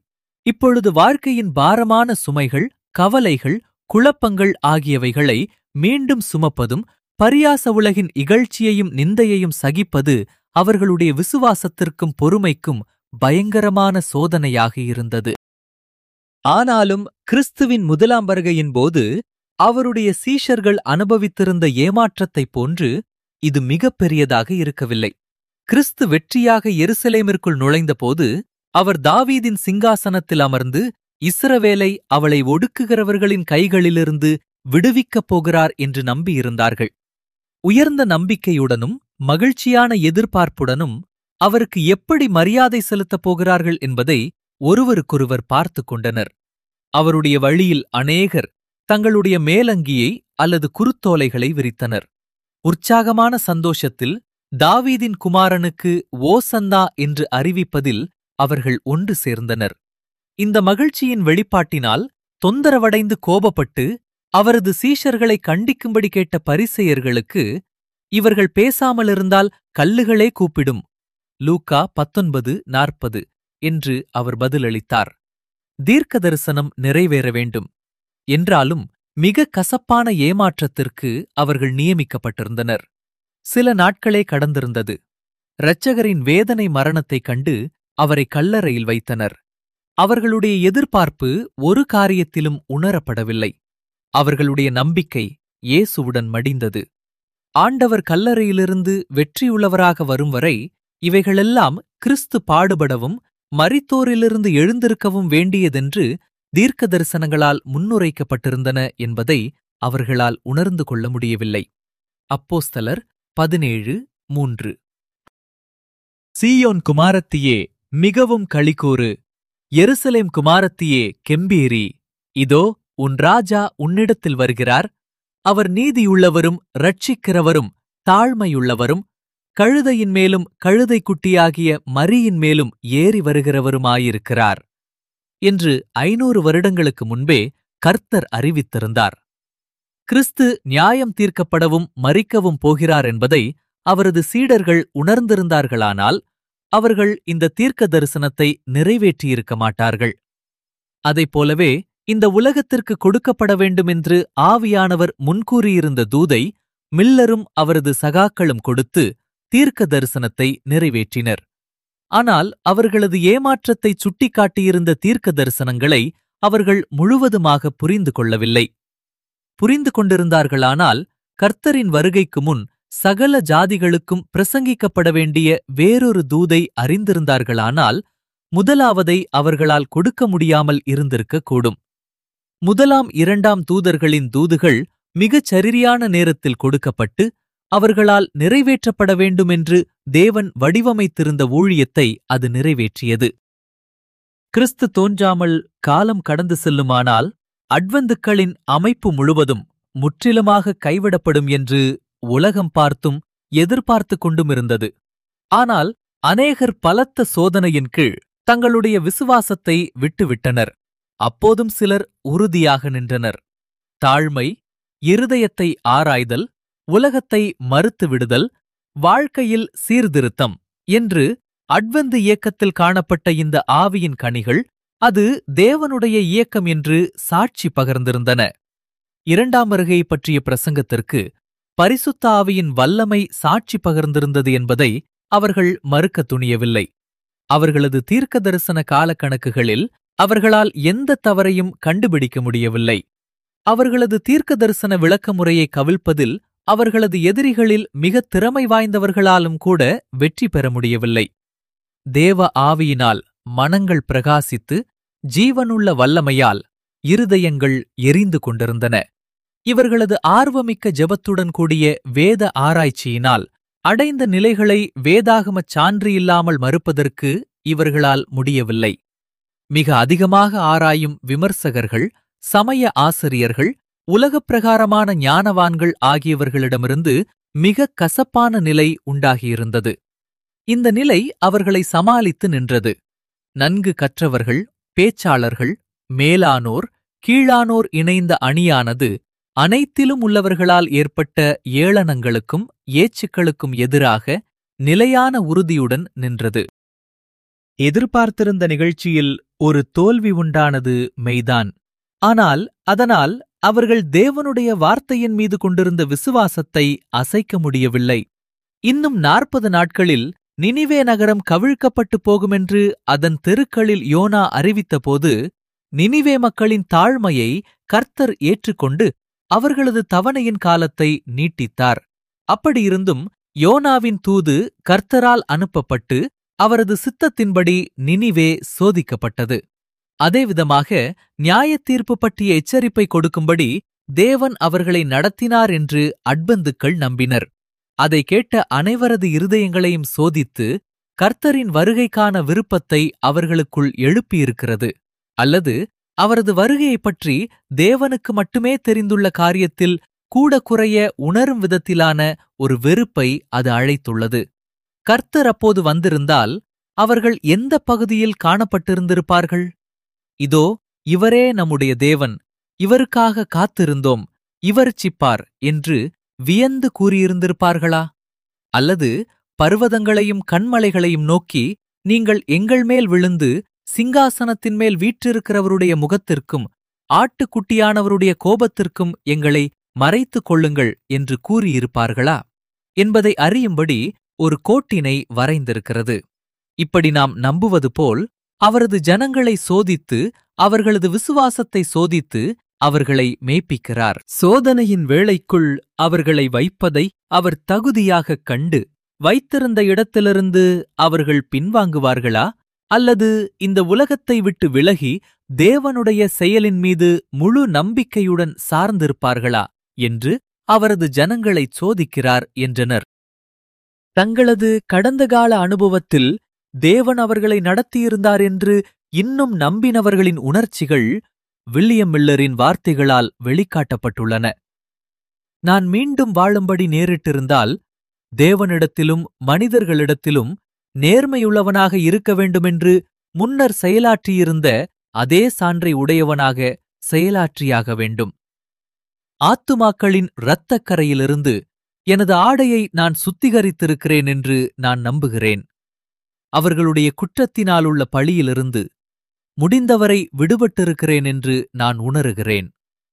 இப்பொழுது வாழ்க்கையின் பாரமான சுமைகள், கவலைகள், குழப்பங்கள் ஆகியவைகளை மீண்டும் சுமப்பதும், பரியாச உலகின் இகழ்ச்சியையும் நிந்தையையும் சகிப்பது அவர்களுடைய விசுவாசத்திற்கும் பொறுமைக்கும் பயங்கரமான சோதனையாக இருந்தது. ஆனாலும் கிறிஸ்துவின் முதலாம் வருகையின் போது அவருடைய சீஷர்கள் அனுபவித்திருந்த ஏமாற்றத்தைப் போன்று இது மிகப் பெரியதாக இருக்கவில்லை. கிறிஸ்து வெற்றியாக எருசலேமிற்குள் நுழைந்தபோது அவர் தாவீதின் சிங்காசனத்தில் அமர்ந்து இஸ்ரவேலை அவளை ஒடுக்குகிறவர்களின் கைகளிலிருந்து விடுவிக்கப் போகிறார் என்று நம்பியிருந்தார்கள். உயர்ந்த நம்பிக்கையுடனும் மகிழ்ச்சியான எதிர்பார்ப்புடனும் அவருக்கு எப்படி மரியாதை செலுத்தப் போகிறார்கள் என்பதை ஒருவருக்கொருவர் பார்த்து கொண்டனர். அவருடைய வழியில் அநேகர் தங்களுடைய மேலங்கியை அல்லது குருத்தோலைகளை விரித்தனர். உற்சாகமான சந்தோஷத்தில் தாவீதின் குமாரனுக்கு ஓசன்னா என்று அறிவிப்பதில் அவர்கள் ஒன்று சேர்ந்தனர். இந்த மகிழ்ச்சியின் வெளிப்பாட்டினால் தொந்தரவடைந்து கோபப்பட்டு அவரது சீஷர்களை கண்டிக்கும்படி கேட்ட பரிசேயர்களுக்கு, இவர்கள் பேசாமலிருந்தால் கல்லுகளே கூப்பிடும், லூக்கா பத்தொன்பது நாற்பது என்று அவர் பதிலளித்தார். தீர்க்க தரிசனம் நிறைவேற வேண்டும் என்றாலும் மிக கசப்பான ஏமாற்றத்திற்கு அவர்கள் நியமிக்கப்பட்டிருந்தனர். சில நாட்களே கடந்திருந்தது. இரட்சகரின் வேதனை மரணத்தைக் கண்டு அவரை கல்லறையில் வைத்தனர். அவர்களுடைய எதிர்பார்ப்பு ஒரு காரியத்திலும் உணரப்படவில்லை. அவர்களுடைய நம்பிக்கை இயேசுவுடன் மடிந்தது. ஆண்டவர் கல்லறையிலிருந்து வெற்றியுள்ளவராக வரும் வரை இவைகளெல்லாம் கிறிஸ்து பாடுபடவும் மரித்தோரிலிருந்து எழுந்திருக்கவும் வேண்டியதென்று தீர்க்க தரிசனங்களால் முன்னுரைக்கப்பட்டிருந்தன என்பதை அவர்களால் உணர்ந்து கொள்ள முடியவில்லை. அப்போஸ்தலர் பதினேழு மூன்று. சீயோன் குமாரத்தியே மிகவும் களிகூறு, எருசலேம் குமாரத்தியே கெம்பீரி, இதோ உன் ராஜா உன்னிடத்தில் வருகிறார். அவர் நீதியுள்ளவரும் இரட்சிக்கிறவரும் தாழ்மையுள்ளவரும் கழுதையின் மேலும் கழுதைக்குட்டியாகிய மரியின் மேலும் ஏறி வருகிறவருமாயிருக்கிறார் என்று ஐநூறு வருடங்களுக்கு முன்பே கர்த்தர் அறிவித்திருந்தார். கிறிஸ்து நியாயம் தீர்க்கப்படவும் மரிக்கவும் போகிறார் என்பதை அவரது சீடர்கள் உணர்ந்திருந்தார்களானால் அவர்கள் இந்த தீர்க்க தரிசனத்தை நிறைவேற்றியிருக்க மாட்டார்கள். அதைப்போலவே இந்த உலகத்திற்கு கொடுக்கப்பட வேண்டுமென்று ஆவியானவர் முன்கூறியிருந்த தூதை மில்லரும் அவரது சகாக்களும் கொடுத்து தீர்க்க தரிசனத்தை நிறைவேற்றினர். ஆனால் அவர்களது ஏமாற்றத்தை சுட்டிக்காட்டியிருந்த தீர்க்க தரிசனங்களை அவர்கள் முழுவதுமாக புரிந்து கொள்ளவில்லை. புரிந்து கொண்டிருந்தார்களானால் கர்த்தரின் வருகைக்கு முன் சகல ஜாதிகளுக்கும் பிரசங்கிக்கப்பட வேண்டிய வேறொரு தூதை அறிந்திருந்தார்களானால் முதலாவதை அவர்களால் கொடுக்க முடியாமல் இருந்திருக்கக்கூடும். முதலாம் இரண்டாம் தூதர்களின் தூதுகள் மிகச் சரியான நேரத்தில் கொடுக்கப்பட்டு அவர்களால் நிறைவேற்றப்பட வேண்டுமென்று தேவன் வடிவமைத்திருந்த ஊழியத்தை அது நிறைவேற்றியது. கிறிஸ்து தோன்றாமல் காலம் கடந்து செல்லுமானால் அட்வந்துக்களின் அமைப்பு முழுவதும் முற்றிலுமாக கைவிடப்படும் என்று உலகம் பார்த்தும் எதிர்பார்த்து கொண்டுமிருந்தது. ஆனால் அநேகர் பலத்த சோதனையின் கீழ் தங்களுடைய விசுவாசத்தை விட்டுவிட்டனர். அப்போதும் சிலர் உறுதியாக நின்றனர். தாழ்மை, இருதயத்தை ஆராய்தல், உலகத்தை மறுத்து விடுதல், வாழ்க்கையில் சீர்திருத்தம் என்று அட்வந்து இயக்கத்தில் காணப்பட்ட இந்த ஆவியின் கனிகள் அது தேவனுடைய இயக்கம் என்று சாட்சி பகர்ந்திருந்தன. இரண்டாம் வருகை பற்றிய பிரசங்கத்திற்கு பரிசுத்த ஆவியின் வல்லமை சாட்சி பகர்ந்திருந்தது என்பதை அவர்கள் மறுக்க துணியவில்லை. அவர்களது தீர்க்க தரிசன காலக்கணக்குகளில் அவர்களால் எந்த தவறையும் கண்டுபிடிக்க முடியவில்லை. அவர்களது தீர்க்க தரிசன விளக்க முறையை கவிழ்ப்பதில் அவர்களது எதிரிகளில் மிகத் திறமை வாய்ந்தவர்களாலும் கூட வெற்றி பெற முடியவில்லை. தேவ ஆவியினால் மனங்கள் பிரகாசித்து ஜீவனுள்ள வல்லமையால் இருதயங்கள் எரிந்து கொண்டிருந்தன. இவர்களது ஆர்வமிக்க ஜெபத்துடன் கூடிய வேத ஆராய்ச்சியினால் அடைந்த நிலைகளை வேதாகமச் சான்று இல்லாமல் மறுப்பதற்கு இவர்களால் முடியவில்லை. மிக அதிகமாக ஆராயும் விமர்சகர்கள், சமய ஆசிரியர்கள், உலகப் பிரகாரமான ஞானவான்கள் ஆகியவர்களிடமிருந்து மிக கசப்பான நிலை உண்டாகியிருந்தது. இந்த நிலை அவர்களை சமாளித்து நின்றது. நன்கு கற்றவர்கள், பேச்சாளர்கள், மேலானோர், கீழானோர் இணைந்த அணியானது அனைத்திலும் உள்ளவர்களால் ஏற்பட்ட ஏளனங்களுக்கும் ஏச்சுக்களுக்கும் எதிராக நிலையான உறுதியுடன் நின்றது. எதிர்பார்த்திருந்த நிகழ்ச்சியில் ஒரு தோல்வி உண்டானது மெய்தான். ஆனால் அதனால் அவர்கள் தேவனுடைய வார்த்தையின் மீது கொண்டிருந்த விசுவாசத்தை அசைக்க முடியவில்லை. இன்னும் நாற்பது நாட்களில் நினிவே நகரம் கவிழ்க்கப்பட்டு போகுமென்று அதன் தெருக்களில் யோனா அறிவித்தபோது நினிவே மக்களின் தாழ்மையை கர்த்தர் ஏற்றுக்கொண்டு அவர்களது தவணையின் காலத்தை நீட்டித்தார். அப்படியிருந்தும் யோனாவின் தூது கர்த்தரால் அனுப்பப்பட்டு அவரது சித்தத்தின்படி நினிவே சோதிக்கப்பட்டது. அதேவிதமாக நியாயத்தீர்ப்பு பற்றிய எச்சரிப்பை கொடுக்கும்படி தேவன் அவர்களை நடத்தினார் என்று அட்பந்துக்கள் நம்பினர். அதை கேட்ட அனைவரது இருதயங்களையும் சோதித்து கர்த்தரின் வருகைக்கான விருப்பத்தை அவர்களுக்குள் எழுப்பியிருக்கிறது. அல்லது அவரது வருகையைப் பற்றி தேவனுக்கு மட்டுமே தெரிந்துள்ள காரியத்தில் கூட குறைய உணரும் விதத்திலான ஒரு வெறுப்பை அது அழைத்துள்ளது. கர்த்தர் அப்போது வந்திருந்தால் அவர்கள் எந்த பகுதியில் காணப்பட்டிருந்திருப்பார்கள்? இதோ இவரே நம்முடைய தேவன், இவருக்காக காத்திருந்தோம், இவர் சிப்பார் என்று வியந்து கூறியிருந்திருப்பார்களா? அல்லது பர்வதங்களையும் கண்மலைகளையும் நோக்கி, நீங்கள் எங்கள் மேல் விழுந்து சிங்காசனத்தின் மேல் வீற்றிருக்கிறவருடைய முகத்திற்கும் ஆட்டுக்குட்டியானவருடைய கோபத்திற்கும் எங்களை மறைத்துக் கொள்ளுங்கள் என்று கூறியிருப்பார்களா என்பதை அறியும்படி ஒரு கோட்டினை வரைந்திருக்கிறது. இப்படி நாம் நம்புவது போல் அவரது ஜனங்களை சோதித்து அவர்களது விசுவாசத்தை சோதித்து அவர்களை மேய்ப்பிக்கிறார். சோதனையின் வேளைக்குள் அவர்களை வைப்பதை அவர் தகுதியாகக் கண்டு வைத்திருந்த இடத்திலிருந்து அவர்கள் பின்வாங்குவார்களா, அல்லது இந்த உலகத்தை விட்டு விலகி தேவனுடைய செயலின் மீது முழு நம்பிக்கையுடன் சார்ந்திருப்பார்களா என்று அவரது ஜனங்களைச் சோதிக்கிறார் என்றனர். தங்களது கடந்த கால அனுபவத்தில் தேவன் அவர்களை நடத்தியிருந்தார் என்று இன்னும் நம்பினவர்களின் உணர்ச்சிகள் வில்லியம் மில்லரின் வார்த்தைகளால் வெளிக்காட்டப்பட்டுள்ளன. நான் மீண்டும் வாழும்படி நேரிட்டிருந்தால் தேவனிடத்திலும் மனிதர்களிடத்திலும் நேர்மையுள்ளவனாக இருக்க வேண்டுமென்று முன்னர் செயலாற்றியிருந்த அதே சான்றை உடையவனாக செயலாற்றியாக வேண்டும். ஆத்துமாக்களின் இரத்தக் கரையிலிருந்து எனது ஆடையை நான் சுத்திகரித்திருக்கிறேன் என்று நான் நம்புகிறேன். அவர்களுடைய குற்றத்தினாலுள்ள பழியிலிருந்து முடிந்தவரை விடுபட்டிருக்கிறேன் என்று நான் உணருகிறேன்.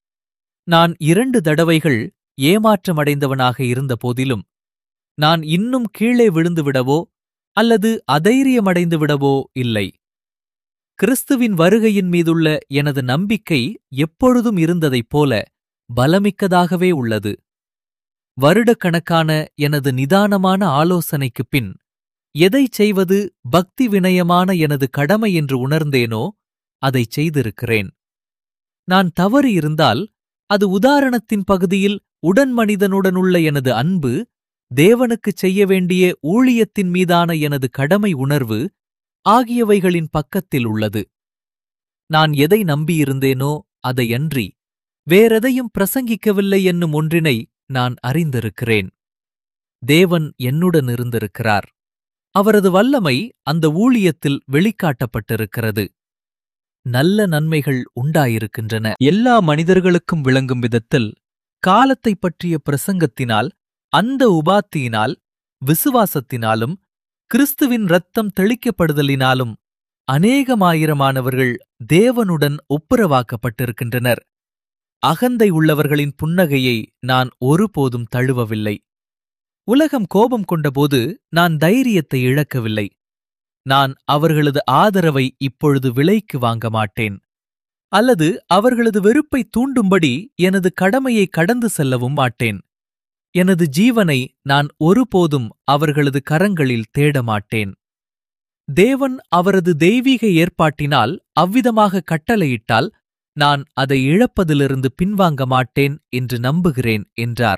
நான் இரண்டு தடவைகள் ஏமாற்றமடைந்தவனாக இருந்த போதிலும் நான் இன்னும் கீழே விழுந்துவிடவோ அல்லது அதைரியமடைந்து விடவோ இல்லை. கிறிஸ்துவின் வருகையின் மீதுள்ள எனது நம்பிக்கை எப்பொழுதும் இருந்ததைப் போல பலமிக்கதாகவே உள்ளது. வருடக்கணக்கான எனது நிதானமான ஆலோசனைக்குப் பின் எதைச் செய்வது பக்தி வினயமான எனது கடமை என்று உணர்ந்தேனோ அதைச் செய்திருக்கிறேன். நான் தவறு இருந்தால் அது உதாரணத்தின் பகுதியில் உடன் மனிதனுடனுள்ள எனது அன்பு, தேவனுக்குச் செய்ய வேண்டிய ஊழியத்தின் மீதான எனது கடமை உணர்வு ஆகியவைகளின் பக்கத்தில் உள்ளது. நான் எதை நம்பியிருந்தேனோ அதையன்றி வேறெதையும் பிரசங்கிக்கவில்லை என்னும் ஒன்றினை நான் அறிந்திருக்கிறேன். தேவன் என்னுடன் இருந்திருக்கிறார். அவரது வல்லமை அந்த ஊழியத்தில் வெளிக்காட்டப்பட்டிருக்கிறது. நல்ல நன்மைகள் உண்டாயிருக்கின்றன. எல்லா மனிதர்களுக்கும் விளங்கும் விதத்தில் காலத்தைப் பற்றிய பிரசங்கத்தினால், அந்த உபாத்தியினால், விசுவாசத்தினாலும் கிறிஸ்துவின் இரத்தம் தெளிக்கப்படுதலினாலும் அநேகமாயிரமானவர்கள் தேவனுடன் ஒப்புரவாக்கப்பட்டிருக்கின்றனர். அகந்தை உள்ளவர்களின் புன்னகையை நான் ஒருபோதும் தழுவவில்லை. உலகம் கோபம் கொண்டபோது நான் தைரியத்தை இழக்கவில்லை. நான் அவர்களது ஆதரவை இப்பொழுது விலைக்கு வாங்க மாட்டேன், அல்லது அவர்களது வெறுப்பை தூண்டும்படி எனது கடமையை கடந்து செல்லவும் மாட்டேன். எனது ஜீவனை நான் ஒருபோதும் அவர்களது கரங்களில் தேடமாட்டேன். தேவன் அவரது தெய்வீக ஏற்பாட்டினால் அவ்விதமாக கட்டளையிட்டால் நான் அதை இழப்பதிலிருந்து பின்வாங்க மாட்டேன் என்று நம்புகிறேன் என்றார்.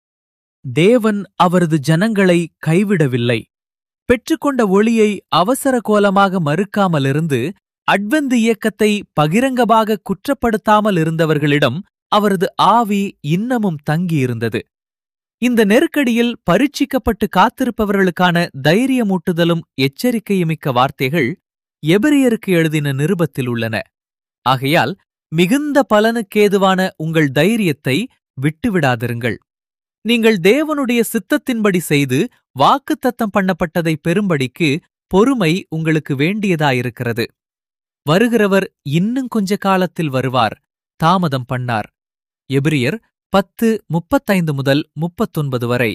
தேவன் அவரது ஜனங்களை கைவிடவில்லை. பெற்றுக்கொண்ட ஒளியை அவசர கோலமாக மறுக்காமலிருந்து அட்வெந்து இயக்கத்தை பகிரங்கமாக குற்றப்படுத்தாமல் இருந்தவர்களிடம் அவரது ஆவி இன்னமும் தங்கியிருந்தது. இந்த நெருக்கடியில் பரீட்சிக்கப்பட்டு காத்திருப்பவர்களுக்கான தைரியமூட்டுதலும் எச்சரிக்கையுமிக்க வார்த்தைகள் எபிரியருக்கு எழுதின நிருபத்தில் உள்ளன. ஆகையால் மிகுந்த பலனுக்கேதுவான உங்கள் தைரியத்தை விட்டுவிடாதிருங்கள். நீங்கள் தேவனுடைய சித்தத்தின்படி செய்து வாக்குத்தத்தம் பண்ணப்பட்டதை பெறும்படிக்கு பொறுமை உங்களுக்கு வேண்டியதாயிருக்கிறது. வருகிறவர் இன்னும் கொஞ்ச காலத்தில் வருவார், தாமதம் பண்ணார். எபிரியர் பத்து முப்பத்தைந்து முதல் முப்பத்தொன்பது வரை.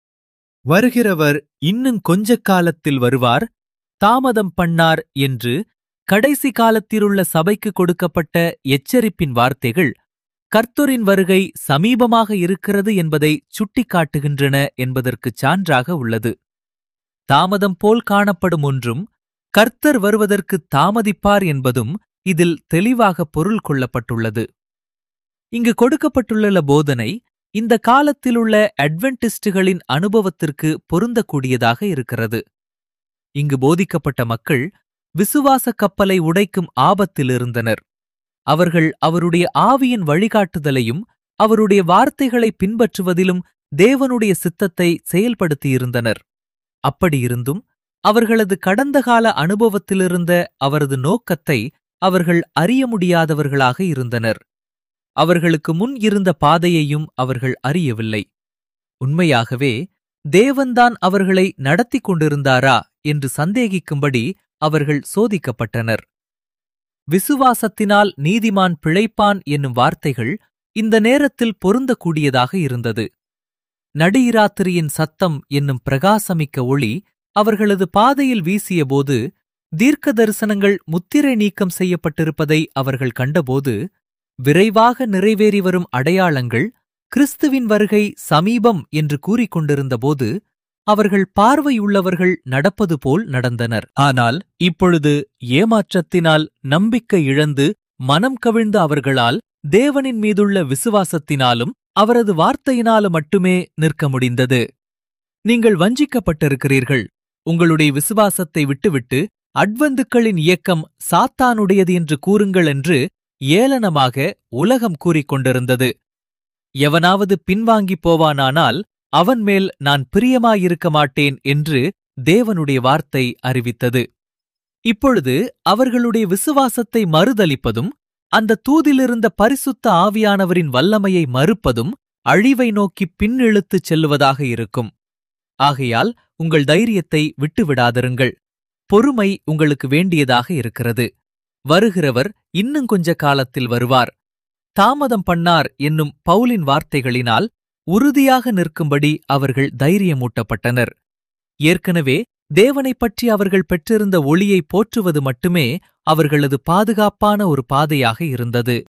வருகிறவர் இன்னும் கொஞ்ச காலத்தில் வருவார், தாமதம் பண்ணார் என்று கடைசி காலத்திலுள்ள சபைக்கு கொடுக்கப்பட்ட எச்சரிப்பின் வார்த்தைகள் கர்த்தரின் வருகை சமீபமாக இருக்கிறது என்பதை சுட்டிக்காட்டுகின்றன என்பதற்குச் சான்றாக உள்ளது. தாமதம் போல் காணப்படும் ஒன்றும் கர்த்தர் வருவதற்கு தாமதிப்பார் என்பதும் இதில் தெளிவாக பொருள் கொள்ளப்பட்டுள்ளது. இங்கு கொடுக்கப்பட்டுள்ள போதனை இந்த காலத்திலுள்ள அட்வென்டிஸ்டுகளின் அனுபவத்திற்கு பொருந்தக்கூடியதாக இருக்கிறது. இங்கு போதிக்கப்பட்ட மக்கள் விசுவாச கப்பலை உடைக்கும் ஆபத்திலிருந்தனர். அவர்கள் அவருடைய ஆவியின் வழிகாட்டுதலையும் அவருடைய வார்த்தைகளை பின்பற்றுவதிலும் தேவனுடைய சித்தத்தை செயல்படுத்தியிருந்தனர். அப்படியிருந்தும் அவர்களது கடந்த கால அனுபவத்திலிருந்த அவரது நோக்கத்தை அவர்கள் அறிய முடியாதவர்களாக இருந்தனர். அவர்களுக்கு முன் இருந்த பாதையையும் அவர்கள் அறியவில்லை. உண்மையாகவே தேவன்தான் அவர்களை நடத்தி கொண்டிருந்தாரா என்று சந்தேகிக்கும்படி அவர்கள் சோதிக்கப்பட்டனர். விசுவாசத்தினால் நீதிமான் பிழைப்பான் என்னும் வார்த்தைகள் இந்த நேரத்தில் பொருந்தக்கூடியதாக இருந்தது. நடுஇராத்திரியின் சத்தம் என்னும் பிரகாசமிக்க ஒளி அவர்களது பாதையில் வீசியபோது தீர்க்க தரிசனங்கள் முத்திரை நீக்கம் செய்யப்பட்டிருப்பதை அவர்கள் கண்டபோது விரைவாக நிறைவேறி வரும் அடையாளங்கள் கிறிஸ்துவின் வருகை சமீபம் என்று கூறிக்கொண்டிருந்தபோது அவர்கள் பார்வையுள்ளவர்கள் நடப்பது போல் நடந்தனர். ஆனால் இப்பொழுது ஏமாற்றத்தினால் நம்பிக்கை இழந்து மனம் கவிழ்ந்த அவர்களால் தேவனின் மீதுள்ள விசுவாசத்தினாலும் அவரது வார்த்தையினாலும் மட்டுமே நிற்க முடிந்தது. நீங்கள் வஞ்சிக்கப்பட்டிருக்கிறீர்கள். உங்களுடைய விசுவாசத்தை விட்டுவிட்டு அட்வந்துக்களின் இயக்கம் சாத்தானுடையது என்று கூறுங்கள் என்று ஏளனமாக உலகம் கூறிக்கொண்டிருந்தது. எவனாவது பின்வாங்கிப் போவானானால் அவன் மேல் நான் பிரியமாயிருக்க மாட்டேன் என்று தேவனுடைய வார்த்தை அறிவித்தது. இப்பொழுது அவர்களுடைய விசுவாசத்தை மறுதலிப்பதும் அந்த தூதிலிருந்த பரிசுத்த ஆவியானவரின் வல்லமையை மறுப்பதும் அழிவை நோக்கி பின்னிழுத்துச் செல்லுவதாக இருக்கும். ஆகையால் உங்கள் தைரியத்தை விட்டுவிடாதிருங்கள். பொறுமை உங்களுக்கு வேண்டியதாக இருக்கிறது. வருகிறவர் இன்னும் கொஞ்ச காலத்தில் வருவார், தாமதம் பண்ணார் என்னும் பவுலின் வார்த்தைகளினால் உறுதியாக நிற்கும்படி அவர்கள் தைரியமூட்டப்பட்டனர். ஏற்கனவே தேவனைப் பற்றி அவர்கள் பெற்றிருந்த ஒளியை போற்றுவது மட்டுமே அவர்களது பாதுகாப்பான ஒரு பாதையாக இருந்தது.